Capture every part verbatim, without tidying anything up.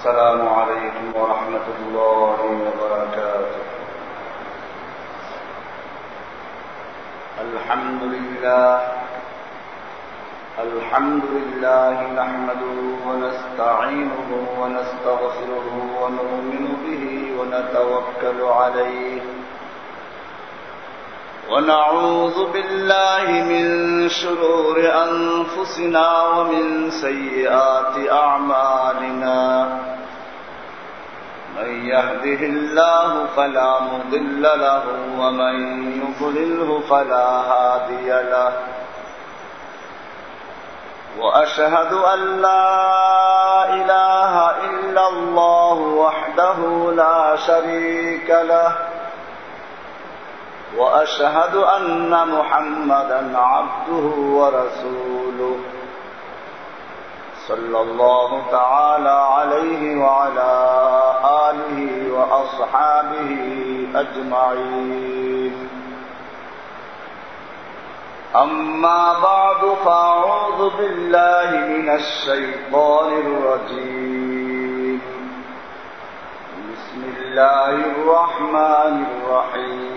السلام عليكم ورحمة الله وبركاته. الحمد لله الحمد لله نحمده ونستعينه ونستغفره ونؤمن به ونتوكل عليه ونعوذ بالله من شرور أنفسنا ومن سيئات أعمالنا. من يهده الله فلا مضل له ومن يضلله فلا هادي له. وأشهد أن لا إله إلا الله وحده لا شريك له. وأشهد أن محمدا عبده ورسوله صلى الله تعالى عليه وعلى آله وأصحابه أجمعين. أما بعد فأعوذ بالله من الشيطان الرجيم. بسم الله الرحمن الرحيم.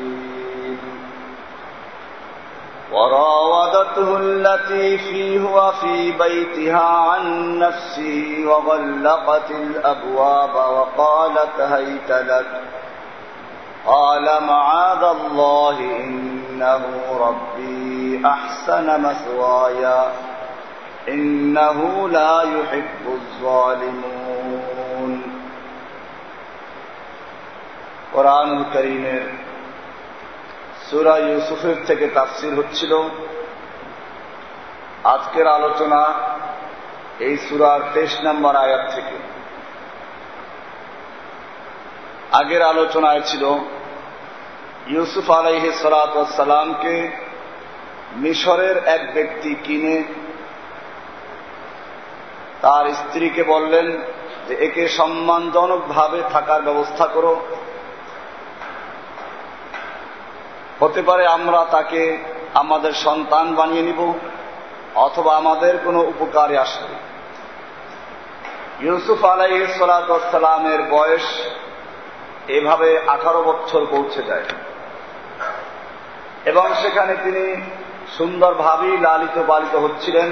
وراودته التي فيه وفي بيتها عن نفسه وغلقت الأبواب وقالت هيت لك. قال معاذ الله إنه ربي أحسن مثواي إنه لا يحب الظالمون. قرآن الكريم সূরা ইউসুফের থেকে তাফসীর হচ্ছিল। আজকের আলোচনা এই সূরার তেইশ নম্বর আয়াত থেকে। আগের আলোচনায় ছিল ইউসুফ আলাইহিস সালাতু ওয়াস সালামকে মিশরের এক ব্যক্তি কিনে তার স্ত্রীকে বললেন যে একে সম্মানজনকভাবে থাকার ব্যবস্থা করো, হতে পারে আমরা তাকে আমাদের সন্তান বানিয়ে নিব অথবা আমাদের কোনো উপকারে আসবে। ইউসুফ আলাইহিস সালাতু ওয়াস সালামের বয়স এভাবে আঠারো বছর পৌঁছে যায় এবং সেখানে তিনি সুন্দরভাবেই লালিত পালিত হচ্ছিলেন।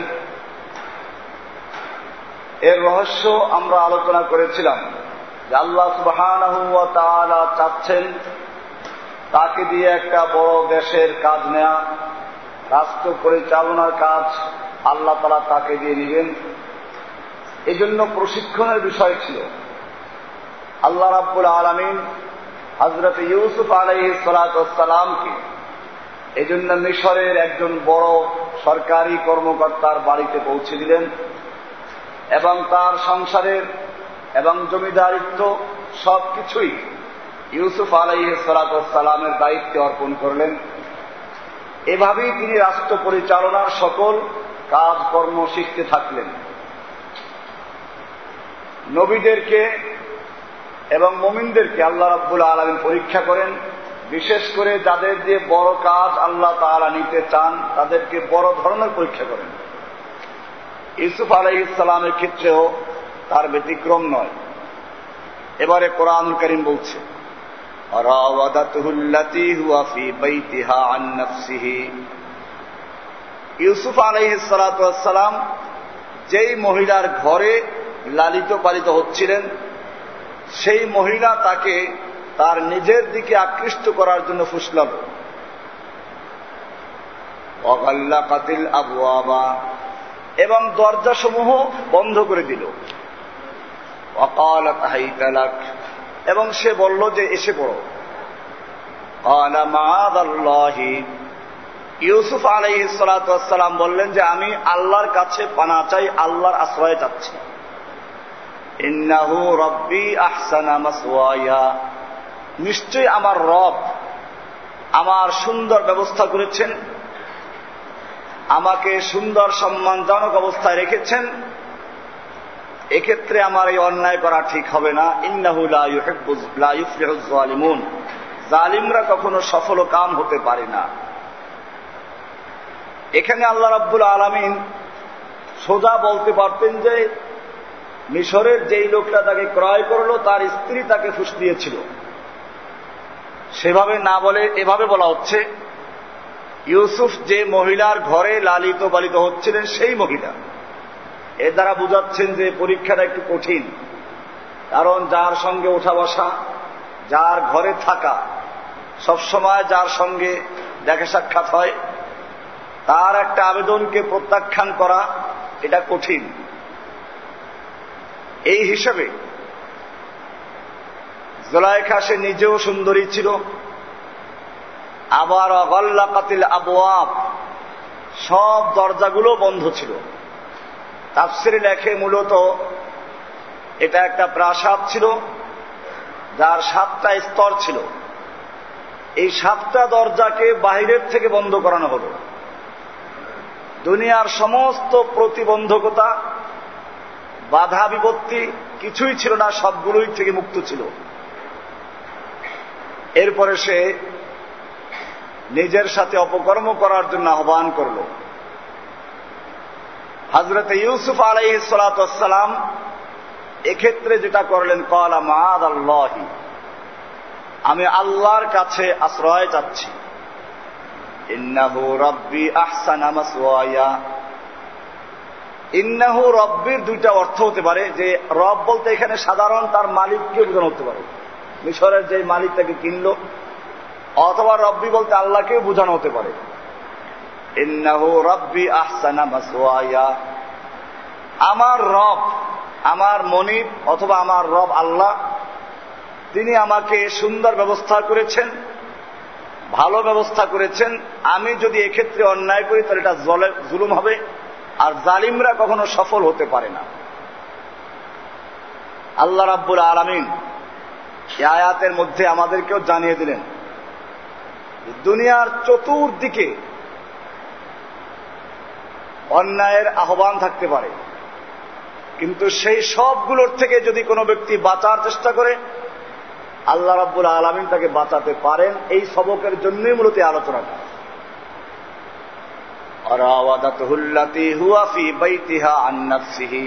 এর রহস্য আমরা আলোচনা করেছিলাম যে আল্লাহ সুবহানাহু ওয়া তাআলা চাচ্ছেন তাকে দিয়ে একটা বড় দেশের কাজ নেয়া, রাষ্ট্র পরিচালনার কাজ আল্লাহ তাআলা তাকে দিয়ে নেবেন। এজন্য প্রশিক্ষণের বিষয় ছিল। আল্লাহ রাব্বুল আলামিন হযরত ইউসুফ আলাইহিস সালাতু ওয়াস সালামকে এজন্য মিশরের একজন বড় সরকারি কর্মকর্তার বাড়িতে পৌঁছে দিলেন এবং তার সংসারের এবং জমিদারিত্ব সবকিছুই ইউসুফ আলাইহিস সালাতু ওয়াস সালামের দায়িত্বে অর্পণ করলেন। এভাবেই তিনি রাষ্ট্র পরিচালনার সকল কাজকর্ম শিখতে থাকলেন। নবীদেরকে এবং মুমিনদেরকে আল্লাহ রাব্বুল আলামিন পরীক্ষা করেন, বিশেষ করে যাদের দিয়ে বড় কাজ আল্লাহ তাআলা নিতে চান তাদেরকে বড় ধরনের পরীক্ষা করেন। ইউসুফ আলাইহিস সালামের ক্ষেত্রেও তার ব্যতিক্রম নয়। এবারে কোরআনুল কারীম বলছে রাওয়াদাতুহু আল্লাতী হুয়া ফী বাইতিহা আন নাফসিহি। ইউসুফ আলাইহিস সালাতু ওয়াস সালাম যেই মহিলার ঘরে লালিত পালিত হচ্ছিলেন সেই মহিলা তাকে তার নিজের দিকে আকৃষ্ট করার জন্য ফুসলাল। ওয়াগাল্লাকাতিল আবওয়াবা, এবং দরজাসমূহ বন্ধ করে দিল। ওয়াকালাত হাইতা লাক, এবং সে বলল যে এসে পড়ো। ক্বালা মাআযাল্লাহি, ইউসুফ আলাইহিস সালাতু ওয়াস সালাম বললেন যে আমি আল্লাহর কাছে পানাহ চাই, আল্লাহর আশ্রয় চাচ্ছি। ইন্নাহু রাব্বি আহসানা মাসওয়ায়া, নিশ্চয়ই আমার রব আমার সুন্দর ব্যবস্থা করেছেন, আমাকে সুন্দর সম্মানজনক অবস্থায় রেখেছেন। এক্ষেত্রে আমার এই অন্যায় করা ঠিক হবে না। ইন্নাহু লা ইউহিব্বু লা ইফলিহুজ যালিমুন, জালিমরা কখনো সফল কাম হতে পারে না। এখানে আল্লাহ রাব্বুল আলামিন সোজা বলতে পারতেন যে মিশরের যেই লোকটা তাকে ক্রয় করলো তার স্ত্রী তাকে ফুস দিয়েছিল। সেভাবে না বলে এভাবে বলা হচ্ছে, ইউসুফ যে মহিলার ঘরে লালিত পালিত হচ্ছিলেন সেই মহিলা। এর দ্বারা বুঝাচ্ছেন যে পরীক্ষাটা একটু কঠিন, কারণ যার সঙ্গে ওঠা বসা, যার ঘরে থাকা, সবসময় যার সঙ্গে দেখা সাক্ষাৎ হয়, তার একটা আবেদনকে প্রত্যাখ্যান করা এটা কঠিন। এই হিসাবে জুলাইখা সে নিজেও সুন্দরী ছিল, আবার গল্লাকাতিল আবওয়াব, সব দরজাগুলো বন্ধ ছিল। তাফসিরে লেখে মূলত এটা একটা প্রাসাদ ছিল যার সাতটা স্তর ছিল। এই সাতটা দরজাকে বাহিরের থেকে বন্ধ করানো হলো। দুনিয়ার সমস্ত প্রতিবন্ধকতা, বাধা বিপত্তি কিছুই ছিল না, সবগুলোই থেকে মুক্ত ছিল। এরপরে সে নিজের সাথে অপকর্ম করার জন্য আহ্বান করল। হযরত ইউসুফ আলাইহিস সালাতু ওয়াস সালাম এক্ষেত্রে যেটা করলেন, ক্বালা মাআযাল্লাহি, আমি আল্লাহর কাছে আশ্রয় চাচ্ছি। ইন্নাহু রাব্বি আহসানা মাসওয়ায়া, ইন্নাহু রব্বির দুইটা অর্থ হতে পারে। যে রব বলতে এখানে সাধারণ তার মালিককে বোঝানো হতে পারে, মিশরের যে মালিক তাকে কিনল, অথবা রব্বি বলতে আল্লাহকেও বোঝানো হতে পারে। ইন্নাহু রাব্বি আহসানা মাসওয়ায়া, আমার রব, আমার মনিব অথবা আমার রব আল্লাহ, তিনি আমাকে সুন্দর ব্যবস্থা করেছেন, ভালো ব্যবস্থা করেছেন। আমি যদি এক্ষেত্রে অন্যায় করি তাহলে এটা জুলুম হবে, আর জালিমরা কখনো সফল হতে পারে না। আল্লাহ রাব্বুল আলামিন এই আয়াতের মধ্যে আমাদেরকেও জানিয়ে দিলেন, দুনিয়ার চতুর্দিকে অন্যায়ের আহ্বান থাকতে পারে, কিন্তু সেই সবগুলোর থেকে যদি কোনো ব্যক্তি বাঁচার চেষ্টা করে, আল্লাহ রাব্বুল আলামিন তাকে বাঁচাতে পারেন। এই সবকের জন্যই মূলত আলোচনাটা। রাওয়াদাতুহুল্লাতী হুয়া ফী বাইতিহা আন নাফসিহি,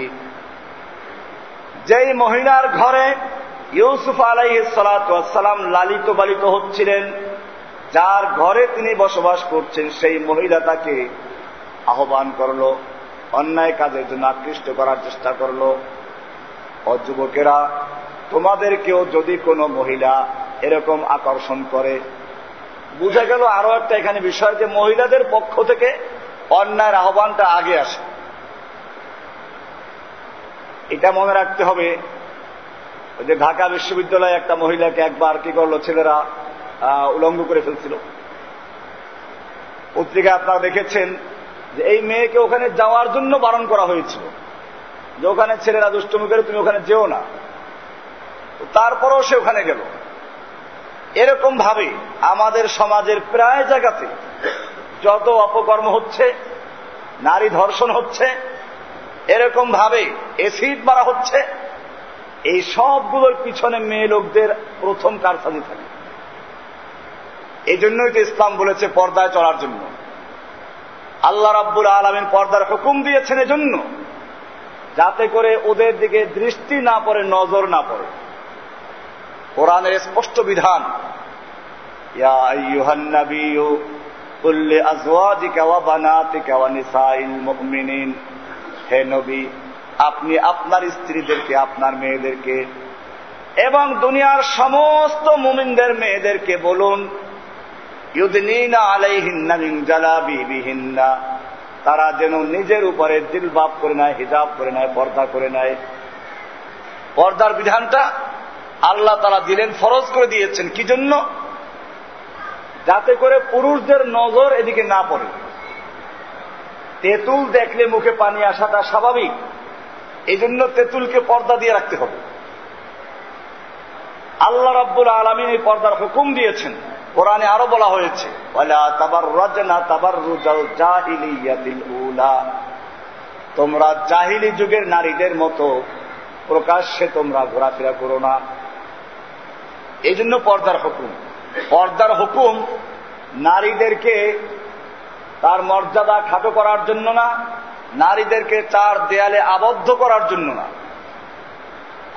যেই মহিলার ঘরে ইউসুফ আলাইহিস সালাতু ওয়াস সালাম লালিত পালিত হচ্ছিলেন, যার ঘরে তিনি বসবাস করছেন, সেই মহিলা তাকে আহ্বান করল, অন্যায় কাজের জন্য আকৃষ্ট করার চেষ্টা করল। ও যুবকেরা, তোমাদেরকেও যদি কোনো মহিলা এরকম আকর্ষণ করে, বুঝা গেল আরো একটা এখানে বিষয় যে মহিলাদের পক্ষ থেকে অন্যায়ের আহ্বানটা আগে আসে। এটা মনে রাখতে হবে যে ঢাকা বিশ্ববিদ্যালয়ে একটা মহিলাকে একবার কি করলো, ছেলেরা উলঙ্গ করে ফেলছিল। পত্রিকায় আপনারা দেখেছেন যে এই মেয়েকে ওখানে যাওয়ার জন্য বারণ করা হয়েছিল, যে ওখানে ছেলেরা দুষ্টুমি করে, তুমি ওখানে যেও না। তারপরেও সে ওখানে গেল। এরকম ভাবে আমাদের সমাজের প্রায় জায়গাতে যত অপকর্ম হচ্ছে, নারী ধর্ষণ হচ্ছে, এরকম ভাবে এসিড মারা হচ্ছে, এই সবগুলোর পিছনে মেয়ে লোকদের প্রথম কারসাজি থাকে। এই জন্যই তো ইসলাম বলেছে পর্দায় চলার জন্য। আল্লাহ রাব্বুল আলামিন পর্দার হুকুম দিয়েছেন এজন্য, যাতে করে ওদের দিকে দৃষ্টি না পড়ে, নজর না পড়ে। কোরআনের স্পষ্ট বিধান, ইয়া আইয়ুহান নাবিয়্যু কুল লিআজওয়াজিকা ওয়া বানাতিকা ওয়া নিসাইল মুমিনিন, হে নবী, আপনি আপনার স্ত্রীদেরকে, আপনার মেয়েদেরকে এবং দুনিয়ার সমস্ত মুমিনদের মেয়েদেরকে বলুন, ইউদনিনা আলাইহিন্না মিন জালাবিবিহিন্না, তারা যেন নিজের উপরে জিলবাব করে নেয়, হিজাব করে নেয়, পর্দা করে নেয়। পর্দার বিধানটা আল্লাহ তাআলা দিলেন, ফরজ করে দিয়েছেন। কি জন্য? যাতে করে পুরুষদের নজর এদিকে না পড়ে। তেঁতুল দেখলে মুখে পানি আসাটা স্বাভাবিক, এই জন্য তেঁতুলকে পর্দা দিয়ে রাখতে হবে। আল্লাহ রাব্বুল আলামিন এই পর্দার হুকুম দিয়েছেন। কোরআনে আরো বলা হয়েছে, ওয়ালা তাবাররাজনা তাবাররুজাল জাহিলিয়াতিল উলা, তোমরা জাহিলি যুগের নারীদের মতো প্রকাশ্যে তোমরা ঘোরাফেরা করো না। এই জন্য পর্দার হুকুম। পর্দার হুকুম নারীদেরকে তার মর্যাদা খাটো করার জন্য না, নারীদেরকে চার দেয়ালে আবদ্ধ করার জন্য না।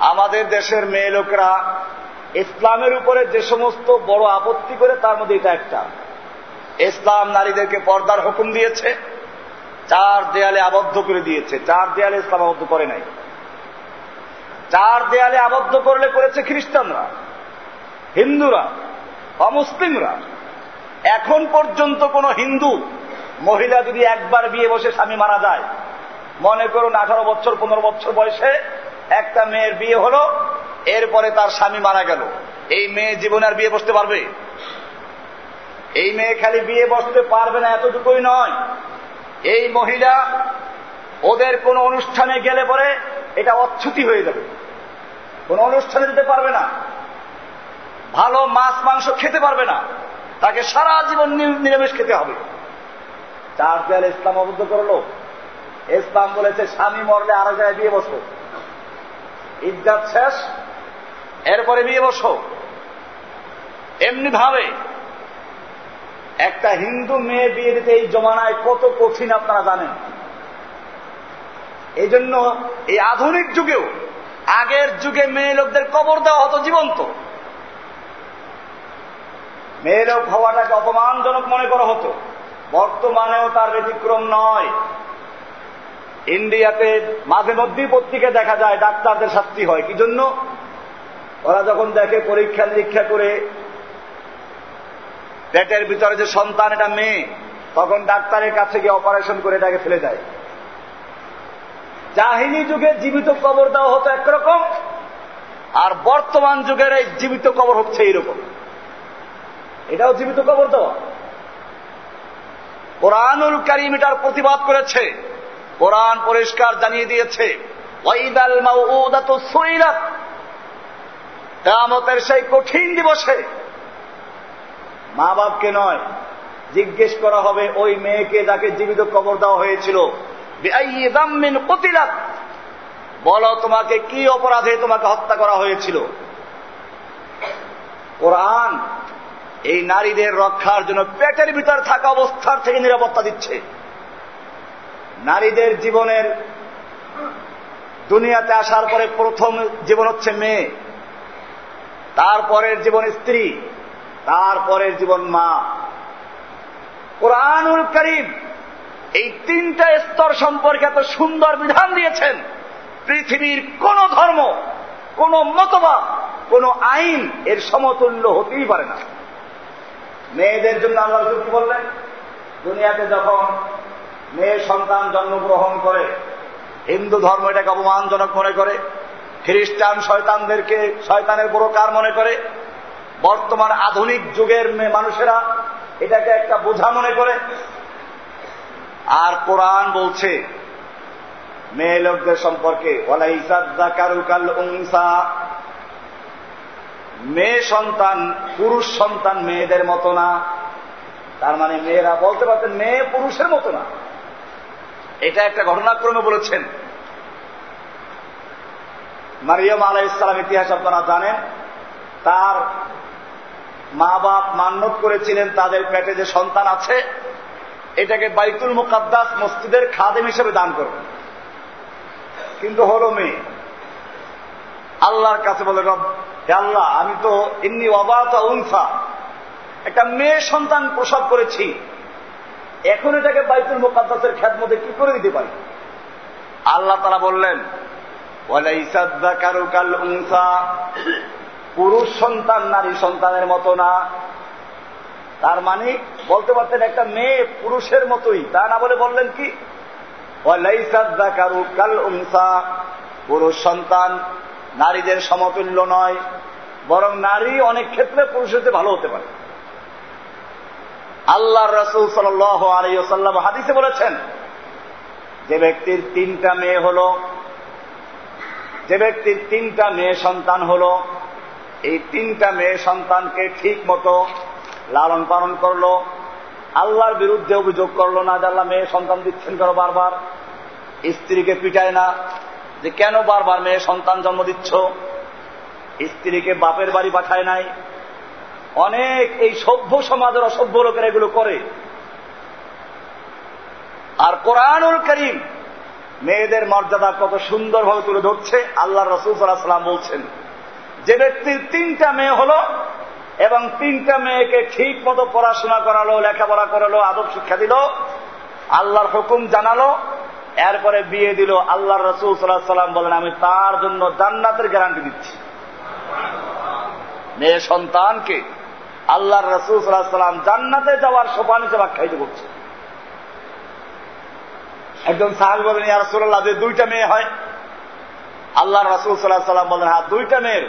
আমাদের দেশের মেয়ে লোকেরা ইসলামের উপরে যে সমস্ত বড় আপত্তি করে তার মধ্যে এটা একটা। ইসলাম নারীদেরকে পর্দার হুকুম দিয়েছে, চার দেয়ালে আবদ্ধ করে দিয়েছে। চার দেয়ালে ইসলাম আবদ্ধ করে নাই। চার দেয়ালে আবদ্ধ করলে করেছে খ্রিস্টানরা, হিন্দুরা, অমুসলিমরা। এখন পর্যন্ত কোন হিন্দু মহিলা যদি একবার বিয়ে বসে স্বামী মারা যায়, মনে করুন আঠারো বছর পনেরো বছর বয়সে একটা মেয়ের বিয়ে হলো, এরপরে তার স্বামী মারা গেল, এই মেয়ে জীবনে আর বিয়ে বসতে পারবে? এই মেয়ে খালি বিয়ে বসতে পারবে না এতটুকুই নয়, এই মহিলা ওদের কোন অনুষ্ঠানে গেলে পরে এটা অচ্ছুতি হয়ে যাবে, কোন অনুষ্ঠানে যেতে পারবে না, ভালো মাছ মাংস খেতে পারবে না, তাকে সারা জীবন নিরামিষ খেতে হবে। চার দেয়ালে ইসলাম আবদ্ধ করলো। ইসলাম বলেছে স্বামী মরলে আরো জায়গায় বিয়ে বসো, ইজ্জত শেষ, এরপরে বিয়ে বসো। এমনি ভাবে একটা হিন্দু মেয়ে বিয়ে দিতে এই জমানায় কত কঠিন আপনারা জানেন। এই জন্য এই আধুনিক যুগেও আগের যুগে মেয়ে লোকদের কবর দেওয়া হতো জীবন্ত। মেয়ে লোক হওয়াটাকে অপমানজনক মনে করা হতো। বর্তমানেও তার ব্যতিক্রম নয়। ইন্ডিয়াতে মাঝে মধ্যেই পত্রিকায় দেখা যায় ডাক্তারদের শাস্তি হয়। কি জন্য? ওরা যখন দেখে পরীক্ষা নিরীক্ষা করে পেটের ভিতরে যে সন্তান এটা মেয়ে, তখন ডাক্তারের কাছে গিয়ে অপারেশন করে এটাকে ফেলে দেয়। জাহিলি যুগে জীবিত কবর দেওয়া হতো একরকম, আর বর্তমান যুগের এই জীবিত কবর হচ্ছে এইরকম। এটাও জীবিত কবর দেওয়া। কোরআনুল কারীম এটার প্রতিবাদ করেছে। কোরআন পরিষ্কার জানিয়ে দিয়েছে, ওয়াইদাল মাউউদাতু সুইলাত, কিয়ামতের সেই কঠিন দিবসে মা বাপকে নয়, জিজ্ঞেস করা হবে ওই মেয়েকে যাকে জীবিত কবর দেওয়া হয়েছিল, বিআইয়ি যামমিন কুতিলাত, বলো তোমাকে কি অপরাধে তোমাকে হত্যা করা হয়েছিল। কোরআন এই নারীদের রক্ষার জন্য পেটের ভিতর থাকা অবস্থার থেকে নিরাপত্তা দিচ্ছে। নারীদের জীবনের দুনিয়াতে আসার পরে প্রথম জীবন হচ্ছে মেয়ে, তারপরের জীবন স্ত্রী, তারপরের জীবন মা। কোরআনুল কারীম এই তিনটা স্তর সম্পর্কে এত সুন্দর বিধান দিয়েছেন, পৃথিবীর কোন ধর্ম, কোন মতবাদ, কোন আইন এর সমতুল্য হতেই পারে না। মেয়েদের জন্য আল্লাহ কি বললেন? দুনিয়াতে যখন মেয়ে সন্তান জন্মগ্রহণ করে, হিন্দু ধর্ম এটাকে অপমানজনক মনে করে, খ্রিস্টান শয়তানদেরকে শয়তানের পুরস্কার মনে করে, বর্তমান আধুনিক যুগের মেয়ে মানুষেরা এটাকে একটা বোঝা মনে করে। আর কোরআন বলছে মেয়ে লোকদের সম্পর্কে, ওয়ালাইসা যাকারু কাল উনসা, মেয়ে সন্তান পুরুষ সন্তান মেয়েদের মতো না। তার মানে মেয়েরা বলতে পারতেন মেয়ে পুরুষের মতো না। এটা একটা ঘটনাক্রমে বলেছেন। মারিয়াম আলাইহিস সালাম ইতিহাস আপনারা জানেন। তার মা বাপ মান্যত করেছিলেন তাদের পেটে যে সন্তান আছে এটাকে বাইতুল মুকাদ্দাস মসজিদের খাদেম হিসেবে দান করবেন, কিন্তু হলো মেয়ে। আল্লাহর কাছে বলে, হে আল্লাহ, আমি তো ইন্নী ওয়াবাতা উনসা, একটা মেয়ে সন্তান প্রসব করেছি, এখন এটাকে বাইতুল মুকাদ্দাসের খেদমতে কি করে দিতে পারি? আল্লাহ তাআলা বললেন, ওয়ালাইসা যাকারু কাল উনসা, পুরুষ সন্তান নারী সন্তানের মতো না। তার মানে বলতে পারতেন একটা মেয়ে পুরুষের মতোই, তা না বলে বললেন কি, ওয়ালাইসা যাকারু কাল উনসা, পুরুষ সন্তান নারীদের সমতুল্য নয়, বরং নারী অনেক ক্ষেত্রে পুরুষের চেয়ে ভালো হতে পারে। আল্লাহর রাসূল সাল্লাল্লাহু আলাইহি ওয়াসাল্লাম হাদিসে বলেছেন, যে ব্যক্তির তিনটা মেয়ে হলো, যে ব্যক্তির তিনটা মেয়ে সন্তান হলো, এই তিনটা মেয়ে সন্তানকে ঠিক মতো লালন পালন করলো, আল্লাহর বিরুদ্ধে অভিযোগ করলো না যে আল্লাহ মেয়ে সন্তান দিচ্ছেন কেন বারবার, স্ত্রীকে পিটায় না যে কেন বারবার মেয়ে সন্তান জন্ম দিচ্ছ, স্ত্রীকে বাপের বাড়ি পাঠায় নাই। অনেক এই সভ্য সমাজের অসভ্য লোকেরা এগুলো করে। আর কোরআনুল কারীম মেয়েদের মর্যাদা কত সুন্দরভাবে তুলে ধরছে। আল্লাহ রাসূল সাল্লাল্লাহু আলাইহি ওয়াসাল্লাম বলছেন, যে ব্যক্তির তিনটা মেয়ে হলো এবং তিনটা মেয়েকে ঠিক মতো পড়াশোনা করালো, লেখাপড়া করালো, আদব শিক্ষা দিল, আল্লাহর হুকুম জানালো, এরপরে বিয়ে দিল, আল্লাহ রাসূল সাল্লাল্লাহু আলাইহি ওয়াসাল্লাম বলেন, আমি তার জন্য জান্নাতের গ্যারান্টি দিচ্ছি। মেয়ে সন্তানকে আল্লাহর রাসূল সাল্লাল্লাহু আলাইহি ওয়াসাল্লাম জান্নাতে যাওয়ার সোপান হিসেবে আখ্যায়িত করছে। একজন সাহাবী বলেন, ইয়া রাসূলুল্লাহ, যে দুইটা মেয়ে হয়? আল্লাহর রাসূল সাল্লাল্লাহু আলাইহি ওয়াসাল্লাম বলেন, হ্যাঁ দুইটা মেয়ের।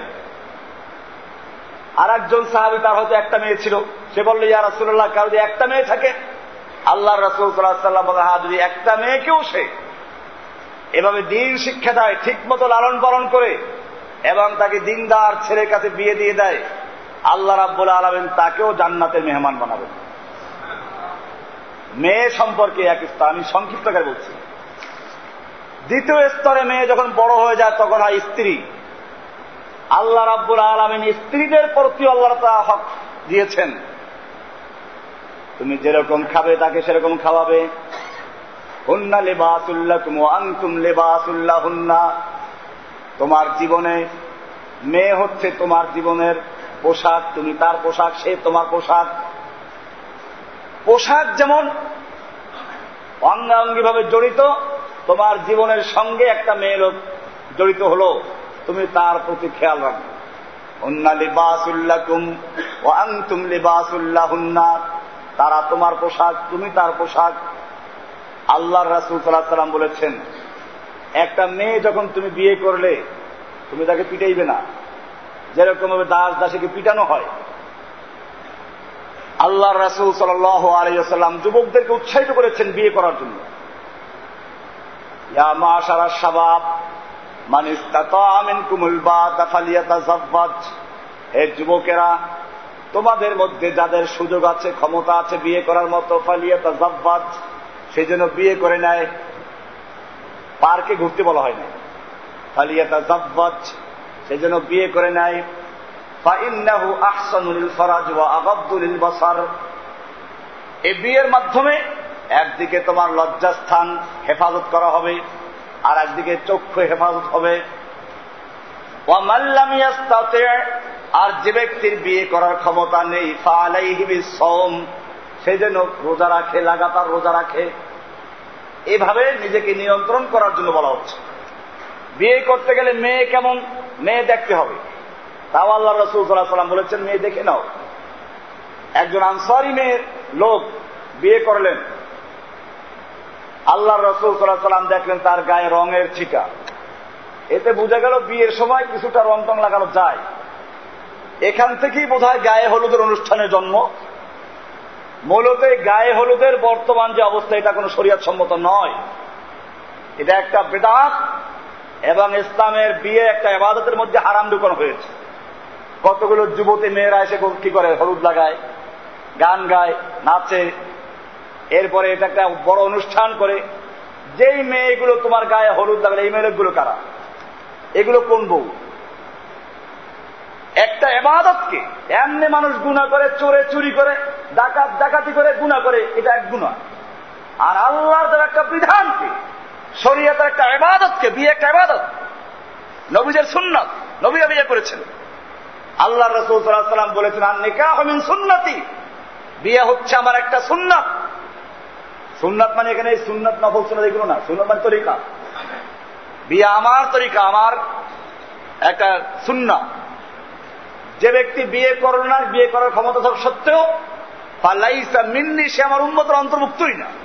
আর একজন সাহাবী, তার হয়তো একটা মেয়ে ছিল, সে বলল, ইয়া রাসূলুল্লাহ, কারো যদি একটা মেয়ে থাকে? আল্লাহর রাসূল সাল্লাল্লাহু আলাইহি ওয়াসাল্লাম বলেন, হ্যাঁ যদি একটা মেয়েকেও সে এভাবে দ্বীন শিক্ষা দেয়, ঠিক মতো লালন পালন করে এবং তাকে দ্বীনদার ছেলের কাছে বিয়ে দিয়ে দেয়, আল্লাহ রাব্বুল আলামিন তাকেও জান্নাতের মেহমান বানাবেন। মেয়ে সম্পর্কে এক স্তর আমি সংক্ষিপ্ত করে বলছি। দ্বিতীয় স্তরে মেয়ে যখন বড় হয়ে যায় তখন হয় স্ত্রী। আল্লাহ রাব্বুল আলামিন স্ত্রীদের প্রতি আল্লাহ তাআলা হক দিয়েছেন, তুমি যেরকম খাবে তাকে সেরকম খাওয়াবে। হুন্না লিবাসুল লাকুম ওয়া আনতুম লিবাসুল লাহুন্না। তোমার জীবনে মেয়ে হচ্ছে তোমার জীবনের পোশাক, তুমি তার পোশাক, সে তোমার পোশাক। পোশাক যেমন অঙ্গাঙ্গি ভাবে জড়িত, তোমার জীবনের সঙ্গে একটা মেয়ে লোক জড়িত হলো, তুমি তার প্রতি খেয়াল রাখবে। হুন্না লিবাসুল লাকুম ওয়া আনতুম লিবাসুল লাহুন্না। তারা তোমার পোশাক, তুমি তার পোশাক। আল্লাহর রাসূল সাল্লাল্লাহু আলাইহি ওয়াসাল্লাম বলেছেন, একটা মেয়ে যখন তুমি বিয়ে করলে তুমি তাকে পিটাইবে না, যেরকম ভাবে দাস দাসীকে পিটানো হয়। আল্লাহর রাসূল সাল্লাল্লাহু আলাইহি ওয়াসাল্লাম যুবকদেরকে উৎসাহিত করেছেন বিয়ে করার জন্য। ইয়া মাশারাশ শাবাব মান ইসতাতা মিনকুমুল বাআতা ফালিয়াতাযাওয়াজ। হে যুবকেরা, তোমাদের মধ্যে যাদের সুযোগ আছে, ক্ষমতা আছে বিয়ে করার মতো, ফালিয়াতাযাওয়াজ, সেজন্য বিয়ে করে নেয়। পার্কে ঘুরতে বলা হয় না, ফালিয়াতাযাওয়াজ, সেজন্য বিয়ে করে নেয়। ফাইন্নাহু আহসানু লিল ফারাজ ওয়া আগাদ্দু লিল বাসার। এই বিয়ের মাধ্যমে একদিকে তোমার লজ্জাস্থান হেফাজত করা হবে, আর একদিকে চক্ষু হেফাজত হবে। ওয়া মান লাম ইয়াস্তাতি, আর যে ব্যক্তির বিয়ে করার ক্ষমতা নেই, ফালাইহি বিসসাওম, সে যেন রোজা রাখে, লাগাতার রোজা রাখে। এভাবে নিজেকে নিয়ন্ত্রণ করার জন্য বলা হচ্ছে। বিয়ে করতে গেলে মেয়ে কেমন, মেয়ে দেখতে হবে। তাও আল্লাহ রাসূল সাল্লাল্লাহু আলাইহি ওয়াসাল্লাম বলেছেন, মেয়ে দেখে নাও। একজন আনসারী মেয়ের লোক বিয়ে করলেন, আল্লাহ রাসূল সাল্লাল্লাহু আলাইহি ওয়াসাল্লাম দেখলেন তার গায়ে রঙের ছিটা। এতে বোঝা গেল বিয়ের সময় কিছুটা রং টং লাগানো যায়। এখান থেকেই বোধহয় গায়ে হলুদের অনুষ্ঠানের জন্ম। মূলত গায়ে হলুদের বর্তমান যে অবস্থা, এটা কোনো শরীয়ত সম্মত নয়, এটা একটা বিদআত এবং ইসলামের বিয়ে একটা ইবাদতের মধ্যে হারাম ঢুকানো হয়েছে। কতগুলো যুবতী মেয়েরা এসে কি করে, হলুদ লাগায়, গান গায়, নাচে, এরপরে এটা একটা বড় অনুষ্ঠান করে। যেই মেয়েগুলো তোমার গায়ে হলুদ লাগালে, এই মেয়েগুলো কারা? এগুলো কোন বউ? একটা ইবাদতকে এমনি মানুষ গুনাহ করে, চোরে চুরি করে, ডাকাত ডাকাতি করে গুনাহ করে, এটা এক গুনাহ। আর আল্লাহর দেওয়া একটা বিধানকে, শরীয়তের একটা ইবাদতকে, বিয়ে একটা ইবাদত, নবীদের সুন্নাত, নবীরা বিয়ে করেছেন। আল্লাহর রাসূল সাল্লাল্লাহু আলাইহি ওয়াসাল্লাম বলেছেন, আন নিকাহু মিন সুন্নতি, বিয়ে হচ্ছে আমার একটা সুন্নাত। সুন্নাত মানে এখানে এই সুন্নাত নফল সুন্নাত এগুলো না, সুন্নাত মানে তরিকা। বিয়ে আমার তরিকা, আমার একটা সুন্নাত। যে ব্যক্তি বিয়ে করল না, বিয়ে করার ক্ষমতা থাকা সত্ত্বেও, ফালাইসা মিন্নি, সে আমার উম্মতের অন্তর্ভুক্তই না।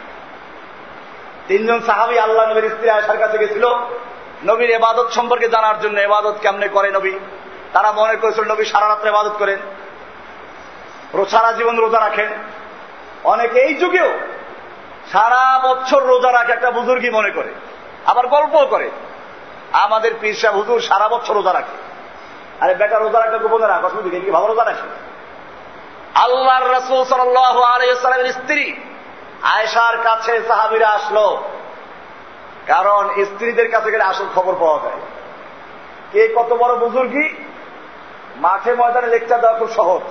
তিনজন সাহাবী আল্লাহ নবীর স্ত্রী আয়েশার কাছে গেছিল নবীর ইবাদত সম্পর্কে জানার জন্য। ইবাদত কেমনে করে নবী, তারা মনে করেছিল নবী সারা রাত্রে ইবাদত করেন, সারা জীবন রোজা রাখেন। অনেকে এই যুগেও সারা বছর রোজা রাখে একটা বুজুর্গই মনে করে, আবার গল্প করে আমাদের পীর সাহেব হুজুর সারা বছর রোজা রাখে। আরে বেটা, রোজা রাখতে গোপনে রাখ, অসুবিধা কি, ভালো রোজা রাখে। আল্লাহর রাসূল সাল্লাল্লাহু আলাইহি ওয়াসাল্লামের স্ত্রী আয়েশার কাছে সাহাবীরা আসলো, কারণ স্ত্রীদের কাছে গেলে আসল খবর পাওয়া যায়। কে কত বড় বুজুর্গী, মাঠে ময়দানে লেকচার দেওয়া খুব সহজ।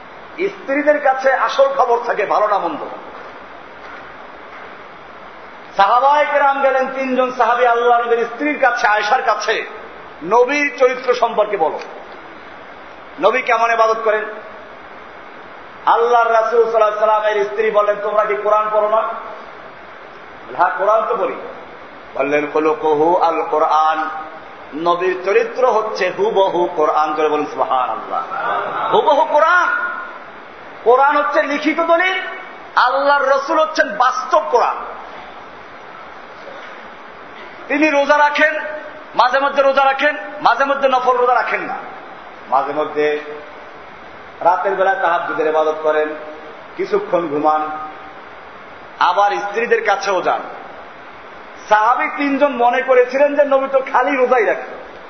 স্ত্রীদের কাছে আসল খবর থাকে, ভালো না মন্দ। সাহাবায়ে কেরাম গেলেন তিনজন সাহাবী আল্লাহ নবীর স্ত্রীর কাছে, আয়েশার কাছে, নবীর চরিত্র সম্পর্কে বলো, নবী কেমন ইবাদত করেন। আল্লাহর রাসূল সাল্লাল্লাহু আলাইহি ওয়াসাল্লামের স্ত্রী বললেন, তোমরা কি কোরআন পড়ো না? হ্যাঁ, কোরআন তো পড়ি। বললেন, খুলুকুহু আল কোরআন, নবীর চরিত্র হচ্ছে হুবহু কোরআন। করে বলেন সুবহানাল্লাহ। হুবহু কোরআন। কোরআন হচ্ছে লিখিত দলিল, আল্লাহর রাসূল হচ্ছেন বাস্তব কোরআন। তিনি রোজা রাখেন, মাঝে মধ্যে রোজা রাখেন, মাঝে মধ্যে নফল রোজা রাখেন না, মাঝে মধ্যে রাতের বেলা তাহাজ্জুদের ইবাদত করেন, কিছুক্ষণ ঘুমান, আবার স্ত্রীদের কাছেও যান। সাহাবী তিনজন মনে করেছিলেন যে নবী তো খালি রোজাই রাখে,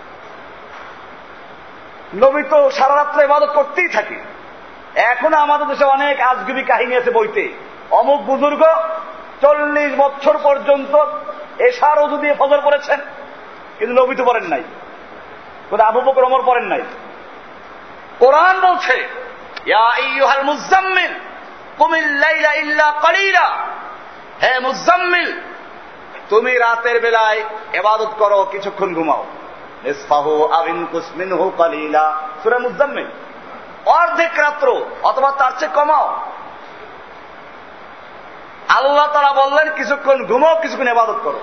নবী তো সারা রাত্রে ইবাদত করতেই থাকে। এখনো আমাদের দেশে অনেক আজগুবি কাহিনী আছে বইতে, অমুক বুজুর্গ চল্লিশ বছর পর্যন্ত এশার ওযু দিয়ে ফজর পড়েছেন, কিন্তু নবী তো পড়েন নাই, কোথাও আবু বকর ওমর পড়েন নাই। কোরআন বলছে, ইয়া আইয়ুহাল মুযাম্মিল কুমিল লাইলা ইল্লা কালিলা, হে মুযাম্মিল, তুমি রাতের বেলায় ইবাদত করো, কিছুক্ষণ ঘুমাও। নিসফাহু আও ইনকুস মিনহু কালিলা, সূরা মুযাম্মিল। অর্ধেক রাত্র অথবা তার চেয়ে কমাও। আল্লাহ তাআলা বললেন কিছুক্ষণ ঘুমাও, কিছুক্ষণ ইবাদত করো।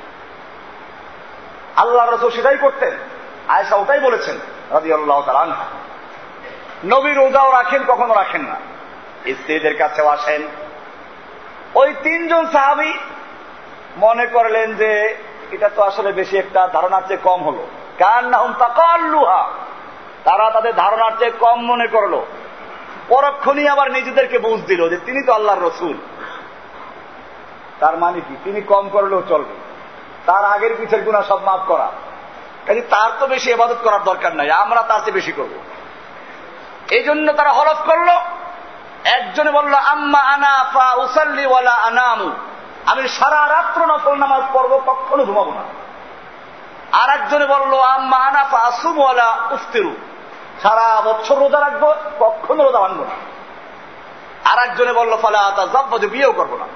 আল্লাহর রাসূল সেটাই করতেন, আয়েশা ওটাই বলেছেন রাদিয়াল্লাহু তাআলা আনহা। নবী রোজাও রাখেন, কখনো রাখেন না, স্ত্রীদের কাছেও আসেন। ওই তিনজন সাহাবী মনে করলেন যে এটা তো আসলে বেশি একটা ধারণার চেয়ে কম হলো। কান্নাহুম তাকাল্লুহা, তারা তাদের ধারণার চেয়ে কম মনে করলো। পরক্ষণই আবার নিজেদেরকে বুঝ দিল যে তিনি তো আল্লাহর রাসূল। তার মানে কি, তিনি কম করলেও চলবে, তার আগের পিছের গুনাহ সব মাফ করা, কাজে তার তো বেশি ইবাদত করার দরকার নাই, আমরা তার চেয়ে বেশি করব। এই জন্য তারা হলফ করলো। একজনে বলল, আম্মা আনা ফা উসাল্লি ওয়ালা আনামু, আমি সারা রাত্র নফল নামাজ পড়বো, কখনো ঘুমাবো না। আর একজনে বলল, আম্মা আনা ফা আসুম ওয়ালা উফতিরু, সারা বছর রোজা রাখবো, কখনো রোজা ভাঙবো না। আর একজনে বলল, ফালা আতাযাওয়াজু, বিয়েও করবো না।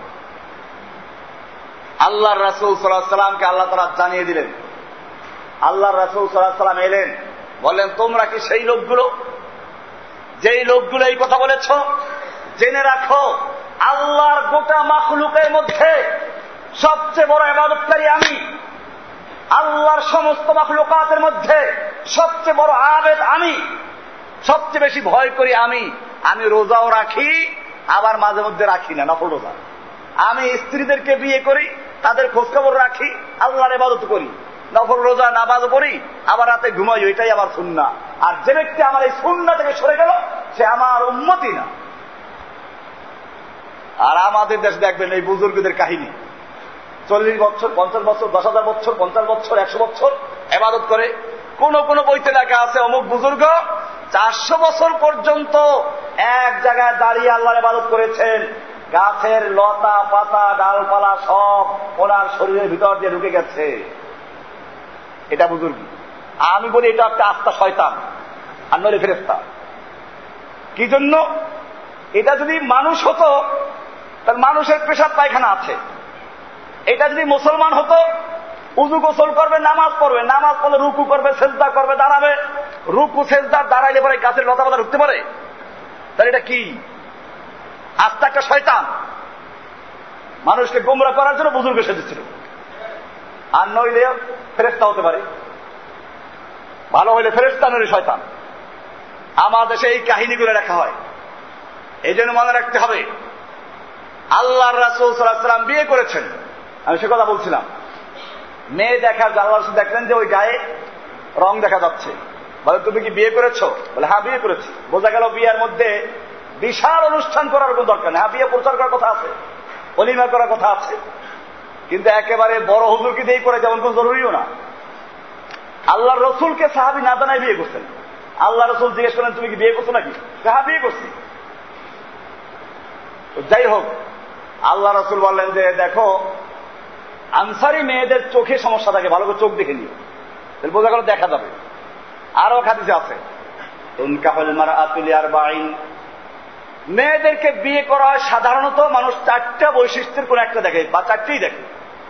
আল্লাহর রাসূল সাল্লাল্লাহু আলাইহি ওয়াসাল্লামকে আল্লাহ তাআলা জানিয়ে দিলেন। আল্লাহর রাসূল সাল্লাল্লাহু আলাইহি ওয়াসাল্লাম এলেন, বললেন, তোমরা কি সেই লোকগুলো যেই লোকগুলো এই কথা বলেছ? জেনে রাখো, আল্লাহর গোটা মাখলুকের মধ্যে সবচেয়ে বড় ইবাদতকারী আমি, আল্লাহর সমস্ত মাখলুকাতের মধ্যে সবচেয়ে বড় আবেদ আমি, সবচেয়ে বেশি ভয় করি আমি। আমি রোজাও রাখি, আবার মাঝে মধ্যে রাখি না, নফল রোজা। আমি স্ত্রীদেরকে বিয়ে করি, তাদের খোঁজখবর রাখি, আল্লাহর ইবাদত করি, নফল রোজা নামাজ পড়ি, আবার রাতে ঘুমাই, এটাই আমার সুন্নাহ। আর যে ব্যক্তি আমার এই সুন্নাহ থেকে সরে গেল, সে আমার উম্মতি না। আর আমাদের দেশে দেখবেন এই বুজুর্গদের কাহিনী, চল্লিশ বছর, পঞ্চাশ বছর, দশ হাজার বছর, পঞ্চাশ বছর, একশো বছর ইবাদত করে। কোন কোন বইতে লেখা আছে অমুক বুজুর্গ চারশো বছর পর্যন্ত এক জায়গায় দাঁড়িয়ে আল্লাহর ইবাদত করেছেন, গাছের লতা পাতা ডালপালা সব ওনার শরীরের ভিতর দিয়ে ঢুকে গেছে। এটা বুজুর্গ। আমি বলি এটা একটা আস্তা শয়তান, আর নইলে ফেরেশতা। কি জন্য? এটা যদি মানুষ হতো তাহলে মানুষের পেশাব পায়খানা আছে। এটা যদি মুসলমান হতো, উযু গোসল করবে, নামাজ পড়বে, নামাজ পড়লে রুকু করবে, সেজদা করবে, দাঁড়াবে, রুকু সেজদা দাঁড়াইলে পরে গাছের লতা পাতা ঢুকতে পারে? তাহলে এটা কি? আস্তা একটা শয়তান, মানুষকে গোমরা করার জন্য বুজুর্গ সেজেছিল। আর নইলে ফেরেশতা হতে পারে, ভালো হইলে ফেরেশতা, নইলে শয়তান। আমার দেশে এই কাহিনীগুলো লেখা হয়। এই জন্য মনে রাখতে হবে, আল্লাহর রাসূল সাল্লাল্লাহু আলাইহি ওয়াসাল্লাম বিয়ে করেছেন। আমি সে কথা বলছিলাম, মেয়ে দেখার আল্লাহর রাসূল দেখলেন যে ওই গায়ে রং দেখা যাচ্ছে, বলে তুমি কি বিয়ে করেছো? বলে হ্যাঁ বিয়ে করেছি। বোঝা গেল বিয়ের মধ্যে বিশাল অনুষ্ঠান করার কোন দরকার নেই। হ্যাঁ বিয়ে প্রচার করার কথা আছে, ওলিমা করার কথা আছে, কিন্তু একেবারে বড় হুজুরকে দিয়ে করে যেমন কোন জরুরিও না। আল্লাহর রসুলকে সাহাবী না জানায় বিয়ে করছেন। আল্লাহ রসুল জিজ্ঞেস করেন তুমি কি বিয়ে করছো নাকি? হ্যাঁ বিয়ে করছি। যাই হোক, আল্লাহ রসুল বললেন যে দেখো, আনসারি মেয়েদের চোখে সমস্যা থাকে, ভালো করে চোখ দেখে নিও, তাহলে বোঝা গেল দেখা যাবে। আরো হাদিসে আছে, মেয়েদেরকে বিয়ে করা হয় সাধারণত মানুষ চারটা বৈশিষ্ট্যের কোন একটা দেখে, বা চারটেই দেখে।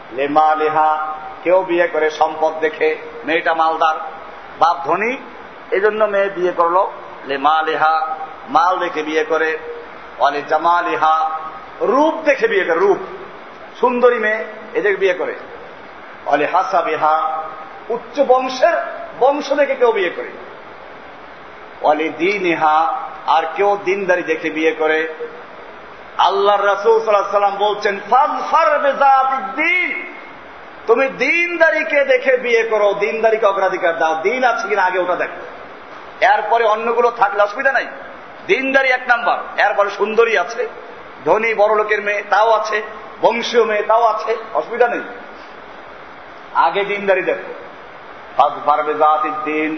লেমা লেহা, কেউ বিয়ে করে সম্পদ দেখে, মেয়েটা মালদার, বাপ ধনী, এই জন্য মেয়ে বিয়ে করলো। লেমা লেহা, মাল দেখে বিয়ে করে। অলে জামা লেহা, রূপ দেখে বিয়ে করে, রূপ সুন্দরী মেয়ে এদের বিয়ে করে। অলে হাসা বেহা, উচ্চ বংশের বংশ দেখে কেউ বিয়ে করে। অলে দিন ইহা, আর কেউ দিনদারি দেখে বিয়ে করে। আল্লাহর রাসূল সাল্লাল্লাহু আলাইহি ওয়াসাল্লাম বলছেন, ফাযফার বিযাতিদ, তুমি দিনদারিকে দেখে বিয়ে করো, দিনদারিকে অগ্রাধিকার দাও। দিন আছে কিনা আগে ওটা দেখো, এরপরে অন্যগুলো থাকলে অসুবিধা নাই। দিনদারি এক নাম্বার, এরপরে সুন্দরী আছে, ধনী বড় লোকের মেয়ে তাও আছে, বংশীয় মেয়ে তাও আছে, অসুবিধা নেই, আগে দিনদারি দেখো। ফাযফার বিযাতিদ দিন।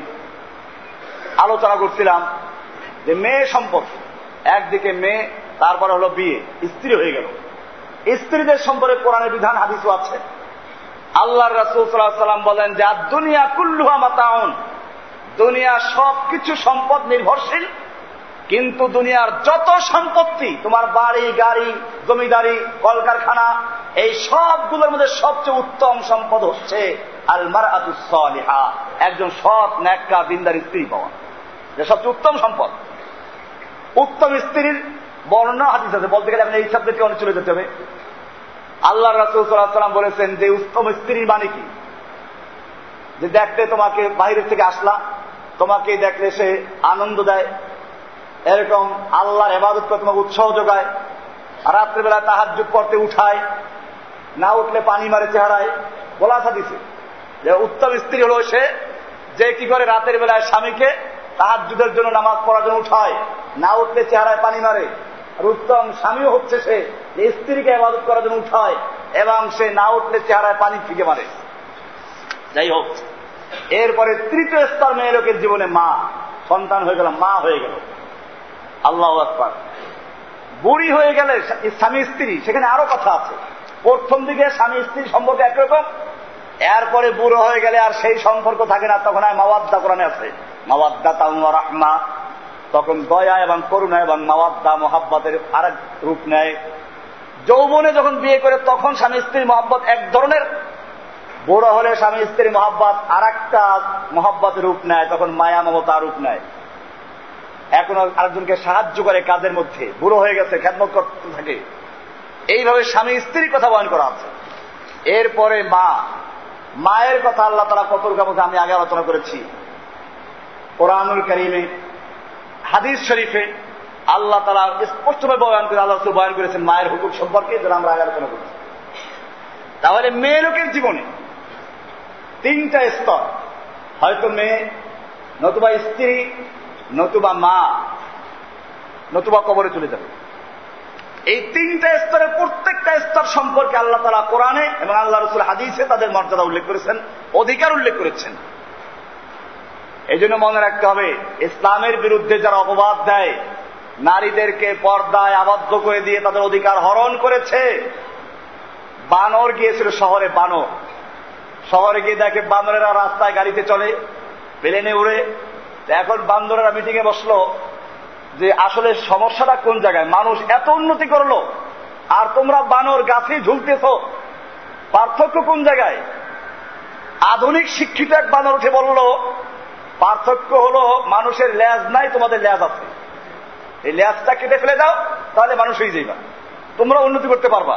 আলোচনা করছিলাম যে মেয়ে সম্পর্কে, একদিকে মেয়ে, তারপরে হলো বিয়ে, স্ত্রী হয়ে গেল। স্ত্রীদের সম্পর্কে কোরআনের বিধান হাদিসও আছে। আল্লাহর রাসূল সাল্লাল্লাহু আলাইহি ওয়াসাল্লাম বলেন যে আদ-দুনিয়া কুল্লুহা মাতাউন, দুনিয়া সবকিছু সম্পদ নির্ভরশীল, কিন্তু দুনিয়ার যত সম্পত্তি, তোমার বাড়ি গাড়ি জমিদারি কলকারখানা, এই সবগুলোর মধ্যে সবচেয়ে উত্তম সম্পদ হচ্ছে আল মারআতুস সালিহা, একজন সৎ নেককার দিনদার স্ত্রী পাওয়া, যে সবচেয়ে উত্তম সম্পদ। উত্তম স্ত্রীর বর্ণনা হাদিস আছে, বলতে গেলে আপনি এই সাবজেক্টে অনেক চলে যেতে হবে। আল্লাহ রাসূল সাল্লাল্লাহু আলাইহি ওয়াসাল্লাম বলেছেন যে উত্তম স্ত্রীর মানে কি, যে দেখতে তোমাকে বাইরের থেকে আসলা, তোমাকে দেখলে সে আনন্দ দেয়, এরকম আল্লাহর ইবাদত করে তোমাকে উৎসাহ যোগায়, রাত্রিবেলা তাহাজ্জুদ পড়তে উঠায়, না উঠলে পানি মারে চেহারায়। বলা হাদিসে যে উত্তম স্ত্রী হলো সে যে কি করে রাতের বেলায় স্বামীকে তাহাজ্জুদের জন্য নামাজ পড়ার জন্য উঠায়, না উঠলে চেহারায় পানি মারে। আর উত্তম স্বামীও হচ্ছে সে যে স্ত্রীকে ইবাদত করার জন্য উঠায় এবং সে না উঠলে চেহারায় পানি ফিকে মারে। যাই হোক, এরপরে তৃতীয় স্তর মেয়ে লোকের জীবনে মা, সন্তান হয়ে গেল, মা হয়ে গেল। আল্লাহু আকবার। বুড়ি হয়ে গেলে স্বামী স্ত্রী, সেখানে আরো কথা আছে। প্রথম দিকে স্বামী স্ত্রী সম্পর্ক একরকম, এরপরে বুড়ো হয়ে গেলে আর সেই সম্পর্ক থাকে না, তখন আর মাওয়াদ্দা কোরআনে আছে, মাওয়াদ্দাতা ওয়া রাহমা, তখন দয়া এবং করুণা এবং মাওয়াদ্দা মহাব্বতের আরেক রূপ নেয়। যৌবনে যখন বিয়ে করে তখন স্বামী স্ত্রীর মহাব্বত এক ধরনের, বুড়ো হলে স্বামী স্ত্রীর মহাব্বত আর একটা মহাব্বতের রূপ নেয়, তখন মায়া মমতা রূপ নেয়। এখন আরেকজনকে সাহায্য করে কাজের মধ্যে, বুড়ো হয়ে গেছে খেদমত করতে থাকে। এইভাবে স্বামী স্ত্রীর কথা বয়ন করা আছে। এরপরে মা, মায়ের কথা আল্লাহ তাআলা কতটুকু বলেছে আমি আগে আলোচনা করেছি। কোরআনুল কারীমে হাদিস শরীফে আল্লাহ তাআলা স্পষ্টভাবে বয়ান করে, আল্লাহ রাসূল বয়ান করেছেন মায়ের হুকুম সম্পর্কে, যেটা আমরা আগে আলোচনা করেছি। তাহলে মেয়ে লোকের জীবনে তিনটা স্তর, হয়তো মেয়ে, নতুবা স্ত্রী, নতুবা মা, নতুবা কবরে চলে যাবে। এই তিনটা স্তরের প্রত্যেকটা স্তর সম্পর্কে আল্লাহ তাআলা কোরআনে এবং আল্লাহ রাসূল হাদিসে তাদের মর্যাদা উল্লেখ করেছেন, অধিকার উল্লেখ করেছেন। এই জন্য মনে রাখতে হবে, ইসলামের বিরুদ্ধে যারা অপবাদ দেয়, নারীদেরকে পর্দায় আবদ্ধ করে দিয়ে তাদের অধিকার হরণ করেছে। বানর গিয়েছিল শহরে, বানর শহরে গিয়ে দেখে বানরেরা রাস্তায় গাড়িতে চলে, প্লেনে উড়ে। এখন বান্দরেরা মিটিং এ বসলো যে আসলে সমস্যাটা কোন জায়গায়, মানুষ এত উন্নতি করলো আর তোমরা বানর গাছে ঝুলতেছ, পার্থক্য কোন জায়গায়? আধুনিক শিক্ষিত এক বানর উঠে বলল, পার্থক্য হলো মানুষের লেজ নাই, তোমাদের লেজ আছে, এই লেজটা কেটে ফেলে দাও, তাহলে মানুষ হয়ে যাইবা, তোমরা উন্নতি করতে পারবা।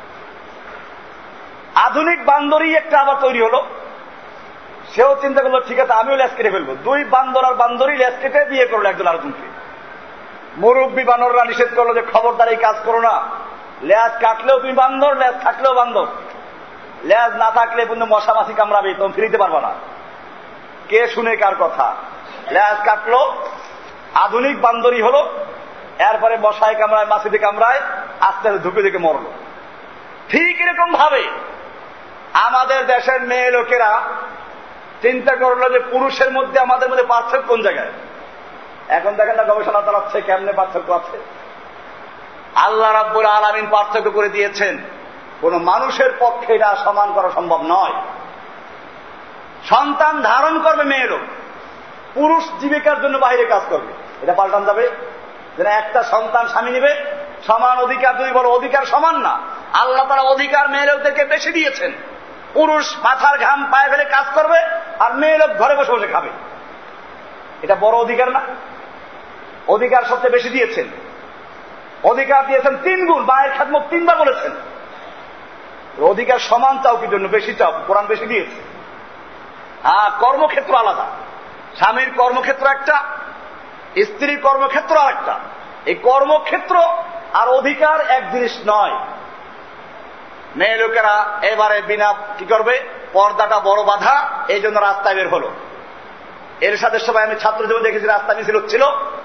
আধুনিক বান্দরই একটা আবার তৈরি হলো, সেও চিন্তা করলো ঠিক আছে আমিও লেজ কেটে ফেলবো। দুই বান্দর আর বান্দরই লেজ কেটে বিয়ে করলো একজন আরেকজনকে। মুরব্বী বানররা নিষেধ করলো যে খবরদার এই কাজ করো না, লেজ কাটলেও তুমি বান্দর, লেজ থাকলেও বান্দর, লেজ না থাকলে কিন্তু মশা মাছি কামড়াবে, তুমি ফিরিতে পারবা না। কে শুনে কার কথা? লেজ কাটলো, আধুনিক বান্দরই হলো, এরপরে মশায় কামড়ায়, মাছিতে কামড়ায়, আস্তে আস্তে ধুকে ধুকে মরলো। ঠিক এরকম ভাবে আমাদের দেশের মেয়ে লোকেরা চিন্তা করলো যে পুরুষের মধ্যে আমাদের মধ্যে পার্থক্য কোন জায়গায়। এখন দেখেন না গবেষণা চালাচ্ছে কেমনে পার্থক্য আছে। আল্লাহ রাব্বুল আলামিন পার্থক্য করে দিয়েছেন, কোন মানুষের পক্ষে এটা সমান করা সম্ভব নয়। সন্তান ধারণ করবে মেয়ে লোক, পুরুষ জীবিকার জন্য বাইরে কাজ করবে, এটা পাল্টান যাবে? যেন একটা সন্তান স্বামী নিবে, সমান অধিকার, দুই বড় অধিকার সমান না। আল্লাহ তাআলা অধিকার মেয়ে লোকদেরকে বেশি দিয়েছেন। পুরুষ মাথার ঘাম পায়ে ফেলে কাজ করবে, আর মেয়ে লোক ঘরে বসে বসে খাবে। এটা বড় অধিকার না? অধিকার সবচেয়ে বেশি দিয়েছেন। অধিকার দিয়েছেন তিন গুণ, মায়ের খেদমত তিনবার বলেছেন। অধিকার সমান চাও কি জন্য? বেশি চাও, কোরআন বেশি দিয়েছে। হ্যাঁ, কর্মক্ষেত্র আলাদা। স্বামীর কর্মক্ষেত্র একটা, স্ত্রীর কর্মক্ষেত্র আর একটা। এই কর্মক্ষেত্র আর অধিকার এক জিনিস নয়। মেয়ে লোকেরা এবারে বিনা কি করবে, পর্দাটা বড় বাধা, এই জন্য রাস্তায় বের হলো। এর সাথে সবাই আমি ছাত্র জীবন দেখেছি, রাস্তা মিছিল হচ্ছিল,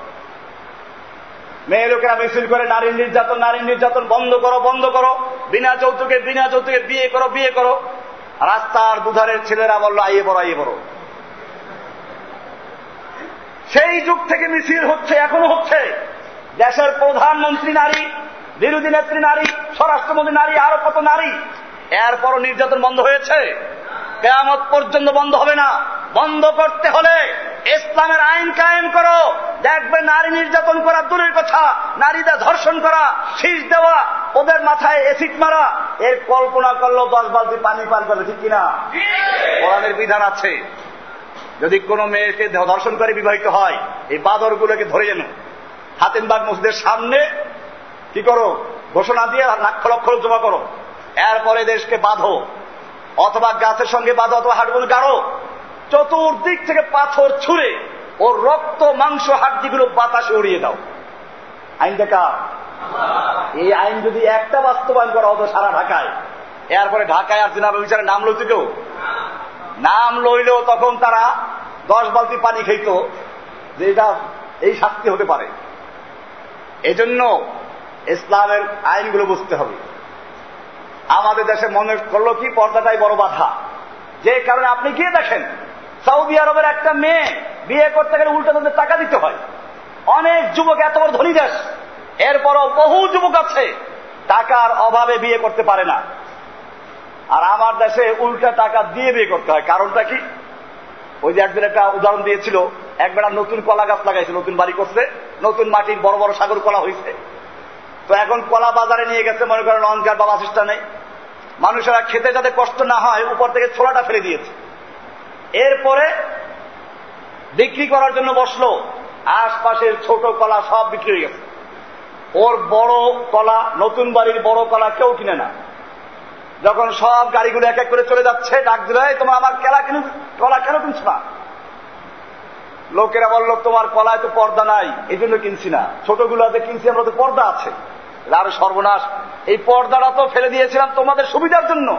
মেয়ে লোকেরা মিছিল করে নারী নির্যাতন, নারী নির্যাতন বন্ধ করো, বন্ধ করো, বিনা যৌতুকে, বিনা যৌতুকে বিয়ে করো, বিয়ে করো। রাস্তার দুধারের ছেলেরা বললো আইয়ে বড়, আইয়ে বড়। সেই যুগ থেকে মিছিল হচ্ছে, এখনো হচ্ছে। দেশের প্রধানমন্ত্রী নারী, বিরোধী নেত্রী নারী, স্বরাষ্ট্রমন্ত্রী নারী, আরো কত নারী। এরপরও নির্যাতন বন্ধ হয়েছে? কিয়ামত পর্যন্ত বন্ধ হবে না। বন্ধ করতে হলে ইসলামের আইন কায়েম করো। দেখবে নারী নির্যাতন করা দূরের কথা, নারীদের ধর্ষণ করা, শীষ দেওয়া, ওদের মাথায় এসিড মারা, এর কল্পনা করলেও দশ বালতি পানি পান করবে, ঠিক কিনা? কোরআনের বিধান আছে, যদি কোনো মেয়েকে ধর্ষণ করে বিবাহিত হয়, এই বাদরগুলোকে ধরে যেন হাতিমবাগ মসজিদের সামনে কি করো, ঘোষণা দিয়ে লাখ লক্ষ জমা করো, এরপরে দেশকে বাঁধো, অথবা গাছের সঙ্গে বাঁধো, অথবা হাড়গুলো গাড়ো, চতুর্দিক থেকে পাথর ছুঁড়ে ওর রক্ত মাংস হাড্ডিগুলো বাতাসে উড়িয়ে দাও। আইন দেখা, এই আইন যদি একটা বাস্তবায়ন করা হতো সারা ঢাকায়, এরপরে ঢাকায় আর জিনা বিচারে নাম লইতে কেউ নাম লইলেও তখন তারা দশ বালতি পানি খেত, যে এটা এই শাস্তি হতে পারে। এজন্য ইসলামের আইনগুলো বুঝতে হবে। আমাদের দেশে মনে করলো কি পর্দাটাই বড় বাধা, যে কারণে আপনি গিয়ে দেখেন সৌদি আরবের একটা মেয়ে বিয়ে করতে গেলে উল্টো তাদের টাকা দিতে হয়। অনেক যুবক, এত বড় ধনী দেশ, এরপরও বহু যুবক আছে টাকার অভাবে বিয়ে করতে পারে না। আর আমার দেশে উল্টা টাকা দিয়ে বিয়ে করতে হয়। কারণটা কি? ওই যে একদিন একটা উদাহরণ দিয়েছিল, একবেলা নতুন কলা গাছ লাগাইছে, নতুন বাড়ি করছে, নতুন মাটির বড় বড় সাগর কলা হয়েছে। তো এখন কলা বাজারে নিয়ে গেছে, মনে করেন লঞ্চ বা বাসিস্টা নেই, মানুষেরা খেতে যাতে কষ্ট না হয় উপর থেকে ছোলাটা ফেলে দিয়েছে। এরপরে বিক্রি করার জন্য বসলো, আশপাশের ছোট কলা সব বিক্রি হয়ে গেছে। ওর বড় কলা, নতুন বাড়ির বড় কলা কেউ কিনে না। যখন সব গাড়িগুলো এক এক করে চলে যাচ্ছে, ডাক দিল, তোমার আমার কেলা কিনে কলা কেন কিনছ না? লোকেরা বলল, তোমার কলায় তো পর্দা নাই, এই জন্য কিনছি না, ছোটগুলোতে কিনছি আমরা, তো পর্দা আছে। আর সর্বনাশ, এই পর্দাটা তো ফেলে দিয়েছিলাম তোমাদের সুবিধার জন্য,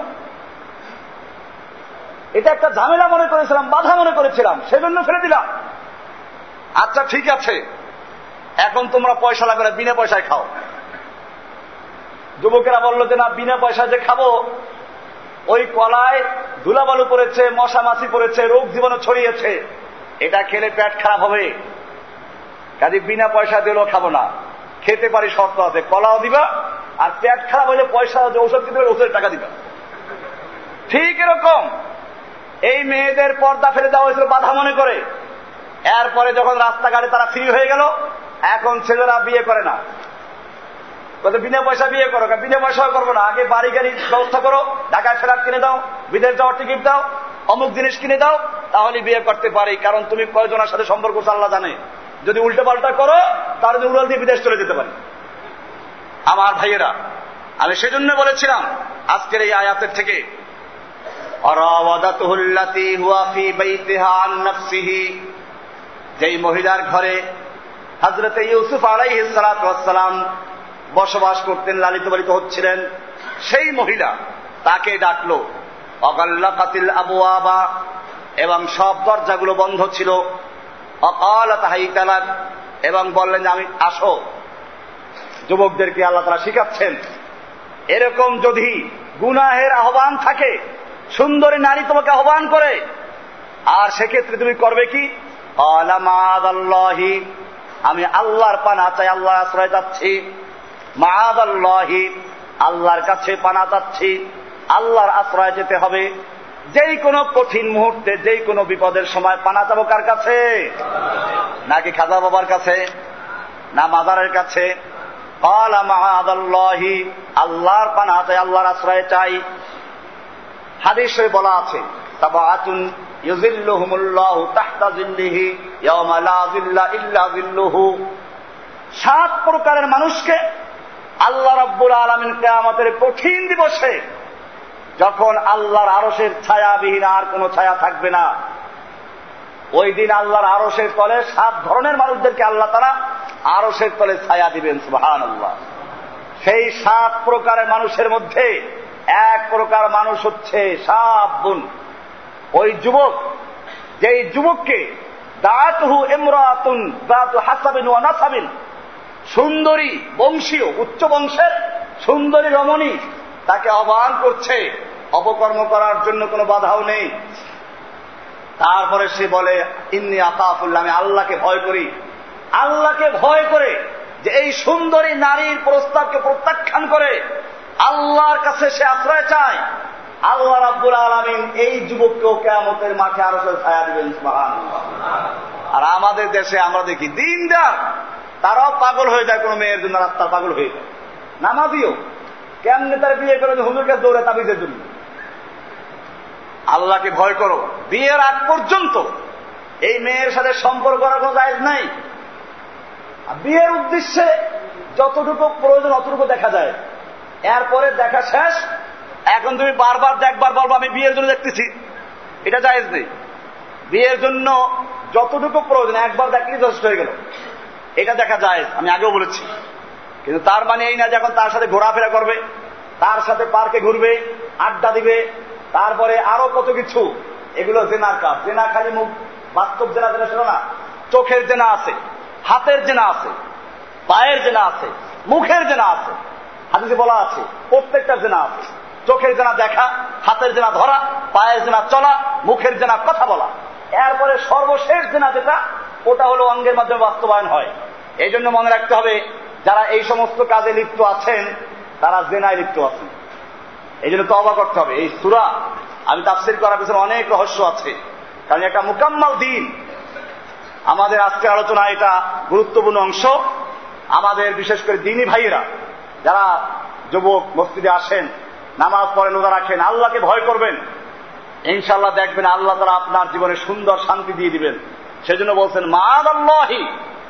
এটা একটা ঝামেলা মনে করেছিলাম, বাধা মনে করেছিলাম, সেজন্য ফেলে দিলাম। আচ্ছা ঠিক আছে, এখন তোমরা পয়সা লাগবে না, বিনা পয়সায় খাও। যুবকেরা বলল যে না, বিনা পয়সায় যে খাবো, ওই কলায় ধুলাবালু পড়েছে, মশা মাছি পড়েছে, রোগ জীবাণু ছড়িয়েছে, এটা খেলে পেট খারাপ হবে, কাজে বিনা পয়সা দিলেও খাবো না। খেতে পারি, শর্ত আছে, কলাও দিবা, আর পেট খারাপ হলে পয়সা যে ঔষধ কিনতে হবে ওষুধের টাকা দিবা। ঠিক এরকম এই মেয়েদের পর্দা ফেলে দেওয়া হয়েছিল বাধা মনে করে। এরপরে যখন রাস্তাঘাটে তারা ফ্রি হয়ে গেল, এখন ছেলেরা বিয়ে করে না, বিনা পয়সা বিয়ে করো। বিনা পয়সাও করবো না, আগে বাড়ি গাড়ির ব্যবস্থা করো, ঢাকায় ফ্ল্যাট কিনে দাও, বিদেশ যাওয়ার টিকিট দাও, অমুক জিনিস কিনে দাও, তাহলে বিয়ে করতে পারি। কারণ তুমি কয়জনের সাথে সম্পর্ক আল্লাহ জানে, যদি উল্টো পাল্টা করো তাহলে উড়াল দিয়ে বিদেশ চলে যেতে পারি। আমার ভাইয়েরা, আমি সেজন্য বলেছিলাম আজকের এই আয়াতের থেকে, যেই মহিলার ঘরে হযরতে ইউসুফ আলাইহিস সালাতু ওয়াস সালাম বসবাস করতেন, লালিত পালিত হচ্ছিলেন, সেই মহিলা তাকে ডাকলো, অগাল্লাকাতিল আবওয়াবা, এবং সব দরজাগুলো বন্ধ ছিল, অকালাত হাইতালাক, এবং বললেন আমি আসো। যুবকদেরকে আল্লাহ তাআলা শিখাচ্ছেন, এরকম যদি গুনাহের আহ্বান থাকে, সুন্দরী নারী তোমাকে আহ্বান করে, আর সেক্ষেত্রে তুমি করবে কি? ক্বালা মাআযাল্লাহি, আমি আল্লাহর পানা চাই, আল্লাহর আশ্রয় চাচ্ছি। মাআযাল্লাহি, আল্লাহর কাছে পানা চাচ্ছি, আল্লাহর আশ্রয় যেতে হবে। যেই কোনো কঠিন মুহূর্তে, যেই কোনো বিপদের সময় পানা চাবো কার কাছে? নাকি খাজা বাবার কাছে, না মাজারের কাছে, ক্বালা মাআযাল্লাহি, আল্লাহর পানাহ চাই, আল্লাহর আশ্রয় চাই। হাদিসে বলা আছে সাবআতুন ইউযিল্লুহুমুল্লাহু তাহতা যিল্লিহি ইয়াওমা লা যিল্লা ইল্লা যিল্লুহু, সাত প্রকারের মানুষকে আল্লাহ রাব্বুল আলামিন কিয়ামতের কঠিন দিবসে, যখন আল্লাহর আরশের ছায়াবিহীন আর কোনো ছায়া থাকবে না, ওই দিন আল্লাহর আরশের তলে সাত ধরনের মানুষদেরকে আল্লাহ তাআলা আরশের তলে ছায়া দিবেন। সুবহানাল্লাহ। সেই সাত প্রকারের মানুষের মধ্যে এক প্রকার মানুষ হচ্ছে শাবুন, ওই যুবক, যেই যুবককে দাতুহু ইমরাতুন যাতু হাসাবিন ওয়া নাসাবিন, সুন্দরী বংশীয় উচ্চ বংশের সুন্দরী রমণী তাকে আহ্বান করছে, অপকর্ম করার জন্য কোনো বাধাও নেই। তারপরে সে বলে ইন্নী আখাফুল্লাহ, আমি আল্লাহকে ভয় করি। আল্লাহকে ভয় করে যে এই সুন্দরী নারীর প্রস্তাবকে প্রত্যাখ্যান করে আল্লাহর কাছে সে আশ্রয় চায়, আল্লাহ রাব্বুল আলামিন এই যুবককেও কিয়ামতের মাঠে আরশের ছায়া দিবেন। সুবহানাল্লাহ। আর আমাদের দেশে আমরা দেখি দিনদার তারাও পাগল হয়ে যায় কোন মেয়ের জন্য, রাস্তার পাগল হয়ে যায়। নামাজিও কেমনে তার বিয়ে করে হুজুরকে দৌড়ে তাবিজের জন্য। আল্লাহকে ভয় করো। বিয়ের আগ পর্যন্ত এই মেয়ের সাথে সম্পর্ক করার কোনো জায়েজ নাই। বিয়ের উদ্দেশ্যে যতটুকু প্রয়োজন অতটুকু দেখা যায়, এরপরে দেখা শেষ। এখন তুমি বারবার দেখবার বলবো আমি বিয়ের জন্য দেখতেছি, এটা জায়েজ নেই। বিয়ের জন্য যতটুকু প্রয়োজন একবার দেখলেই যথেষ্ট হয়ে গেল, এটা দেখা জায়েজ, আমি আগেও বলেছি। কিন্তু তার মানে এই না যে এখন তার সাথে ঘোরাফেরা করবে, তার সাথে পার্কে ঘুরবে, আড্ডা দিবে, তারপরে আরো কত কিছু, এগুলো জেনার কাজ। জেনা খালি মুখ, বাস্তব জেনা জেনা ছিল না, চোখের জেনা আছে, হাতের জেনা আছে, পায়ের জেনা আছে, মুখের জেনা আছে। হাদিসে বলা আছে প্রত্যেকটা জেনা আছে। চোখের জেনা দেখা, হাতের জেনা ধরা, পায়ের জেনা চলা, মুখের জেনা কথা বলা। এরপরে সর্বশেষ জেনা যেটা, ওটা হলো অঙ্গের মাধ্যমে বাস্তবায়ন হয়। এই জন্য মনে রাখতে হবে যারা এই সমস্ত কাজে লিপ্ত আছেন তারা জেনায় লিপ্ত আছেন। এই জন্য তওবা করতে হবে। এই সূরা আমি তাফসীর করার পিছনে অনেক রহস্য আছে, কারণ একটা মুকাম্মাল দিন। আমাদের আজকের আলোচনা এটা গুরুত্বপূর্ণ অংশ। আমাদের বিশেষ করে দ্বীনী ভাইয়েরা যারা যুবক মসজিদে আসেন, নামাজ পড়েন, রোজা রাখেন, আল্লাহকে ভয় করবেন, ইনশাআল্লাহ দেখবেন আল্লাহ তাআলা আপনার জীবনে সুন্দর শান্তি দিয়ে দিবেন। সেজন্য বলছেন মাআযাল্লাহি,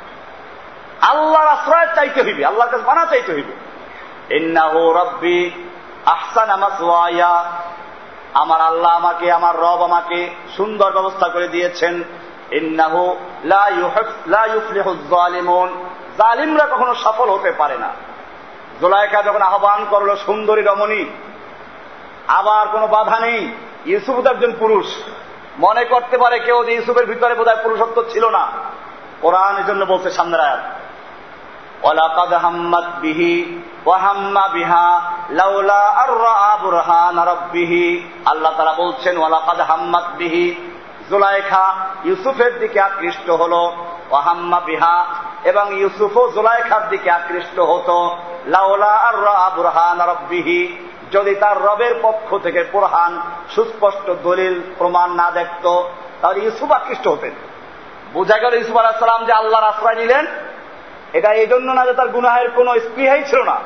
আল্লাহর আশ্রয় চাইতে হইবে, আল্লাহর কাছে পানা চাইতে হইবে। ইন্নাহু রাব্বি আহসানা মাসওয়ায়া, আমার আল্লাহ আমাকে, আমার রব আমাকে সুন্দর ব্যবস্থা করে দিয়েছেন। ইন্নাহু লা ইউহিব লা ইউফলিহুজ জালিমুন, জালিমরা কখনো সফল হতে পারে না। জুলাইখা যখন আহ্বান করলো, সুন্দরী রমণী, আবার কোনো বাধা নেই। ইউসুফ তো একজন পুরুষ, মনে করতে পারে কেউ যে ইউসুফের ভিতরে বোধহয় পুরুষত্ব ছিল না। কোরআন এর জন্য বলছে সামনের আয়াত, ওয়ালাকাদ হাম্মাত বিহি ওয়া হাম্মা বিহা লাউলা আর রাআ বুরহান রাব্বিহি। আল্লাহ তাআলা বলছেন ওয়ালাকাদ হাম্মাত বিহি, জুলাইখা ইউসুফের দিকে আকৃষ্ট হলো, ওয়া হাম্মা বিহা, এবং ইউসুফও জুলাইখার দিকে আকৃষ্ট হতো। লাউলা আর রাআ বুরহান রাব্বিহি, যদি তার রবের পক্ষ থেকে বুরহান সুস্পষ্ট দলিল প্রমাণ না দেখত তাহলে ইউসুফ আকৃষ্ট হতেন। বোঝা গেল ইউসুফ আলাইহিস সালাম যে আল্লাহর আশ্রয় নিলেন, এটা এই জন্য না যে তার গুনাহের কোনো স্পৃহাই ছিল না।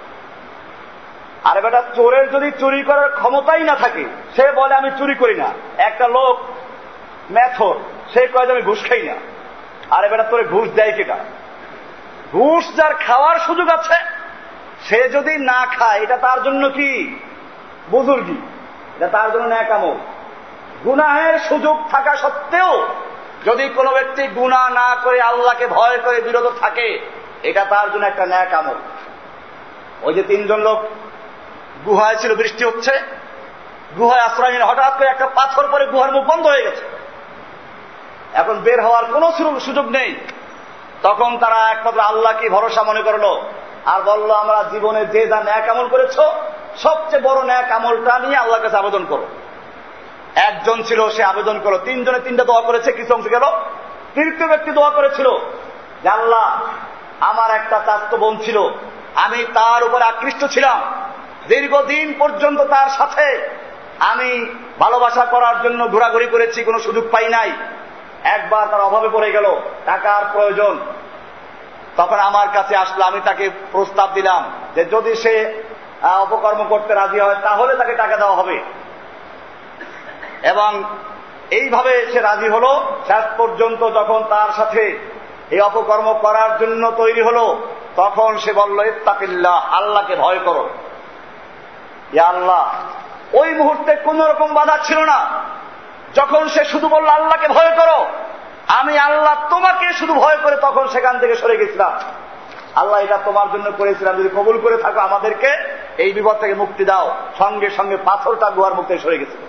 আরে বেটা, চোরের যদি চুরি করার ক্ষমতাই না থাকে, সে বলে আমি চুরি করি না। একটা লোক মেথর, সে কয় যে আমি ঘুষ খাই না। আরে বেটা, তোরে ঘুষ দেয় কেটা? ঘুষ যার খাওয়ার সুযোগ আছে সে যদি না খায়, এটা তার জন্য কি বুজুর্গি, এটা তার জন্য ন্যাক আমল। গুনাহের সুযোগ থাকা সত্ত্বেও যদি কোনো ব্যক্তি গুনাহ না করে আল্লাহকে ভয় করে বিরত থাকে, এটা তার জন্য একটা ন্যাক আমল। ওই যে তিনজন লোক গুহায় ছিল, বৃষ্টি হচ্ছে, গুহায় আশ্রয় নিয়ে হঠাৎ করে একটা পাথর পরে গুহার মুখ বন্ধ হয়ে গেছে, এখন বের হওয়ার কোনো সুযোগ নেই। তখন তারা একমাত্র আল্লাহকে ভরসা মনে করলো আর বলল, আমরা জীবনে যে যা ন্যাক আমল করেছ সবচেয়ে বড় ন্যাক আমলটা নিয়ে আল্লাহর কাছে আবেদন করো। একজন ছিল, সে আবেদন করলো, তিনজনে তিনটা দোয়া করেছে, কিছু অংশ গেল। তৃতীয় ব্যক্তি দোয়া করেছিল যে আল্লাহ, আমার একটা চাচাতো বোন ছিল, আমি তার উপর আকৃষ্ট ছিলাম, দীর্ঘদিন পর্যন্ত তার সাথে আমি ভালোবাসা করার জন্য ঘোরাঘুরি করেছি, কোনো সুযোগ পাই নাই। একবার তার অভাবে পড়ে গেল, টাকার প্রয়োজন, তখন আমার কাছে আসলো, আমি তাকে প্রস্তাব দিলাম যে যদি সে অপকর্ম করতে রাজি হয় তাহলে তাকে টাকা দেওয়া হবে, এবং এইভাবে সে রাজি হলো। শেষ পর্যন্ত যখন তার সাথে এই অপকর্ম করার জন্য তৈরি হলো, তখন সে বলল, ইত্তাকিল্লাহ, আল্লাহকে ভয় করো। ইয়া আল্লাহ, ওই মুহূর্তে কোন রকম বাধা ছিল না। যখন সে শুধু বলল আল্লাহকে ভয় করো, আমি আল্লাহ তোমাকে শুধু ভয় করে তখন সেখান থেকে সরে গেছিলাম। আল্লাহ, এটা তোমার জন্য করেছিলাম, যদি কবুল করে থাকো আমাদেরকে এই বিপদ থেকে মুক্তি দাও। সঙ্গে সঙ্গে পাথরটা গুহার মুখ থেকে সরে গেছিল।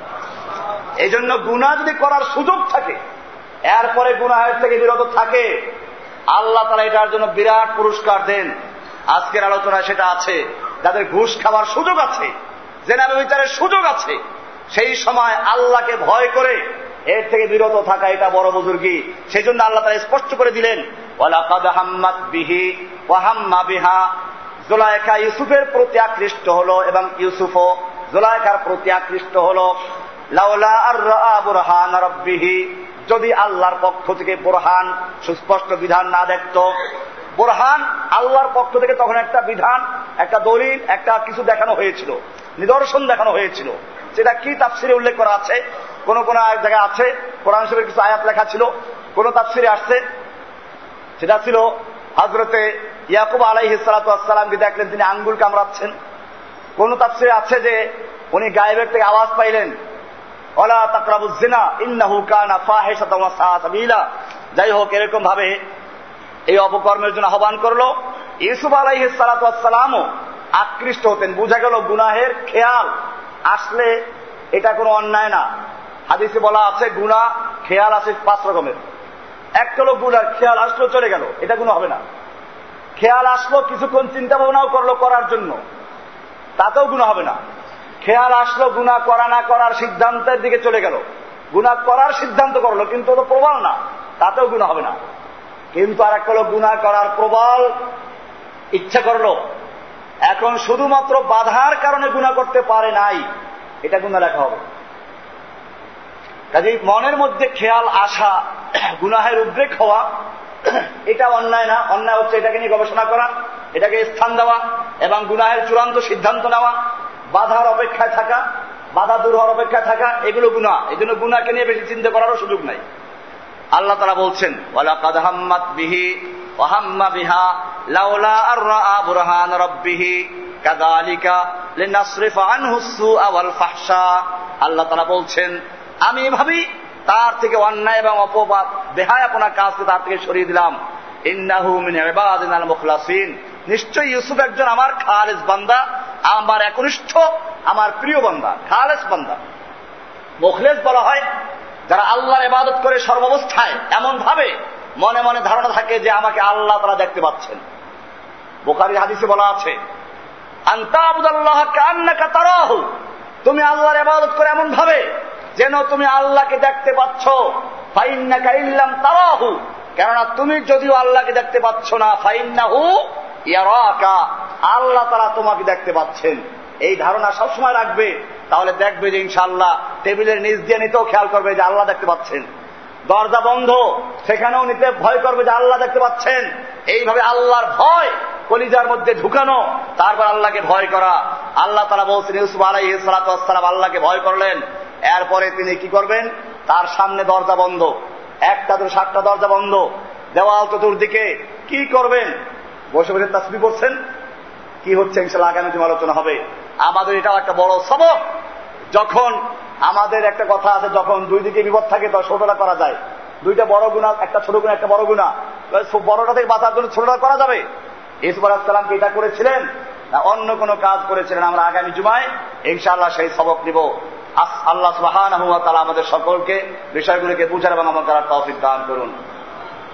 এই জন্য গুনাহ যদি করার সুযোগ থাকে, এরপরে গুনাহের থেকে বিরত থাকে, আল্লাহ তাআলা এটার জন্য বিরাট পুরস্কার দেন। আজকের আলোচনায় সেটা আছে। যাদের ঘুষ খাওয়ার সুযোগ আছে, জেনা ব্যভিচারের সুযোগ আছে, সেই সময় আল্লাহকে ভয় করে এর থেকে বিরত থাকা, এটা বড় বুজুর্গি। সেই জন্য আল্লাহ তাআলা স্পষ্ট করে দিলেন, ওয়ালাকাদ হাম্মাত বিহি ওয়া হাম্মা বিহা। জুলাইখা ইউসুফের প্রতি আকৃষ্ট হলো এবং ইউসুফও জুলাইখার প্রতি আকৃষ্ট হলো। লাউলা আর রাআ বুরহান রাব্বিহি, যদি আল্লাহর পক্ষ থেকে বুরহান, সুস্পষ্ট বিধান না দেখত। বুরহান আল্লাহর পক্ষ থেকে তখন একটা বিধান, একটা দলিল, একটা কিছু দেখানো হয়েছিল, নিদর্শন দেখানো হয়েছিল। সেটা কি তাফসিরে উল্লেখ করা আছে, কোন কোন জায়গায় আছে, কোরআন শরীফের কিছু আয়াত লেখা ছিল, কোন তাফসিরে আসছে। সেটা ছিল হযরতে ইয়াকুব আলাইহিস সালাতু ওয়াস সালামকে দেখলেন তিনি আঙ্গুল কামড়াচ্ছেন। কোন তাফসিরে আছে যে উনি গায়েবের থেকে আওয়াজ পাইলেন, ওয়ালা তাকরাবুজ জিনা ইন্নাহু কানা ফাহিশাতাও ওয়া সাআ সাবিলা। যাই হোক, এরকম ভাবে এই অপকর্মের জন্য আহ্বান করলো। ইউসুফ আলাইহিস সালাতু ওয়াস সালামও আকৃষ্ট হতেন। বোঝা গেল গুনাহের খেয়াল আসলে এটা কোনো অন্যায় না। হাদিসে বলা আছে গুনাহ খেয়াল আছে পাঁচ রকমের। একটা হলো গুনার খেয়াল আসলো চলে গেল, এটা গুনাহ হবে না। খেয়াল আসলো কিছুক্ষণ চিন্তা ভাবনাও করলো করার জন্য, তাতেও গুনাহ হবে না। খেয়াল আসলো গুনাহ করা না করার সিদ্ধান্তের দিকে চলে গেল, গুনাহ করার সিদ্ধান্ত করলো কিন্তু তো প্রবল না, তাতেও গুনাহ হবে না। কিন্তু আর এক হলো গুনাহ করার প্রবল ইচ্ছা করলো, এখন শুধুমাত্র বাধার কারণে গুনাহ করতে পারে নাই, এটা গুনাহ লেখা হবে। কাজেই মনের মধ্যে খেয়াল আসা, গুনাহের উদ্রেক হওয়া, এটা অন্যায় না। অন্যায় হচ্ছে এটাকে নিয়ে গবেষণা করা, এটাকে স্থান দেওয়া এবং গুনাহের চূড়ান্ত সিদ্ধান্ত নেওয়া, বাধার অপেক্ষায় থাকা, বাধা দূর হওয়ার অপেক্ষায় থাকা, এগুলো গুনাহ। এই জন্য গুনাহকে নিয়ে বেশি চিন্তা করারও সুযোগ নাই। আল্লাহ তাআলা বলছেন, ওয়ালাকাদ হাম্মাত বিহি ওয়া হাম্মা বিহা লাউলা আর রাআ বুরহান রাব্বিহি কাযালিকা লিনাসরিফা আনহু সুআ ওয়াল ফাহশা। আল্লাহ তাআলা বলছেন, আমি ভাবি তার থেকে অন্যায় এবং অপবাদ, বেহায়াপনা কাজকে তার থেকে সরিয়ে দিলাম। ইন্নাহু মিন ইবাদিনাল মুখলাসিন, নিশ্চয়ই ইউসুফ একজন আমার খালেস বান্দা, আমার একনিষ্ঠ, আমার প্রিয় বান্দা, খালেস বান্দা। মুখলেস বলা হয় যারা আল্লাহর ইবাদত করে সর্বাবস্থায় এমন ভাবে মনে মনে ধারণা থাকে যে আমাকে আল্লাহ তাআলা দেখতে পাচ্ছেন। বুখারীর হাদিসে বলা আছে, আনতা আবুদাল্লাহ কান্নাকা তারাহু, তুমি আল্লাহর ইবাদত করে এমন ভাবে যেন তুমি আল্লাহকে দেখতে পাচ্ছ। ফাইন্নাকা ইল্লাম তারাহু, কেননা তুমি যদিও আল্লাহকে দেখতে পাচ্ছ না, ফাইন্নাহু ইয়ারাকা, আল্লাহ তাআলা তোমাকে দেখতে পাচ্ছেন। এই ধারণা সবসময় রাখবে, তাহলে দেখবে যে ইনশাআল্লাহ টেবিলের নিচ দিয়ে নিতেও খেয়াল করবে যে আল্লাহ দেখতে পাচ্ছেন। দরজা বন্ধ, সেখানেও নিতে ভয় করবে যে আল্লাহ দেখতে পাচ্ছেন। এইভাবে আল্লাহর ভয় কলিজার মধ্যে ঢুকানো, তারপর আল্লাহকে ভয় করা। আল্লাহ তাআলা বলছেন, ইউসুফ আলাইহিস সালাতু ওয়াস সালাম আল্লাহকে ভয় করলেন, এরপরে তিনি কি করবেন, তার সামনে দরজা বন্ধ, একটা দুটো সাতটা দরজা বন্ধ, দেওয়াল চতুর্দিকে, কি করবেন? বসে বসে তাসবিহ পড়ছেন। কি হচ্ছে ইনশাআল্লাহ আগামী দিনে আলোচনা হবে। আমাদের এটাও একটা বড় সবক। যখন আমাদের একটা কথা আছে, যখন দুই দিকে বিপদ থাকে তখন ছোটটা করা যায়। দুইটা বড় গুনাহ, একটা ছোট গুনাহ, একটা বড় গুনাহ, বড়টা থেকে বাঁচার জন্য ছোটটা করা যাবে। ইউসুফ আলাইহিস সালাম কি এটা করেছিলেন না অন্য কোনো কাজ করেছিলেন? আমরা আগামী জুমায় ইনশাআল্লাহ সেই সবক নিব। আল্লাহ সুবহানাহু ওয়া তাআলা আমাদের সকলকে বিষয়গুলোকে বুঝার এবং আমল করার তৌফিক দান করুন।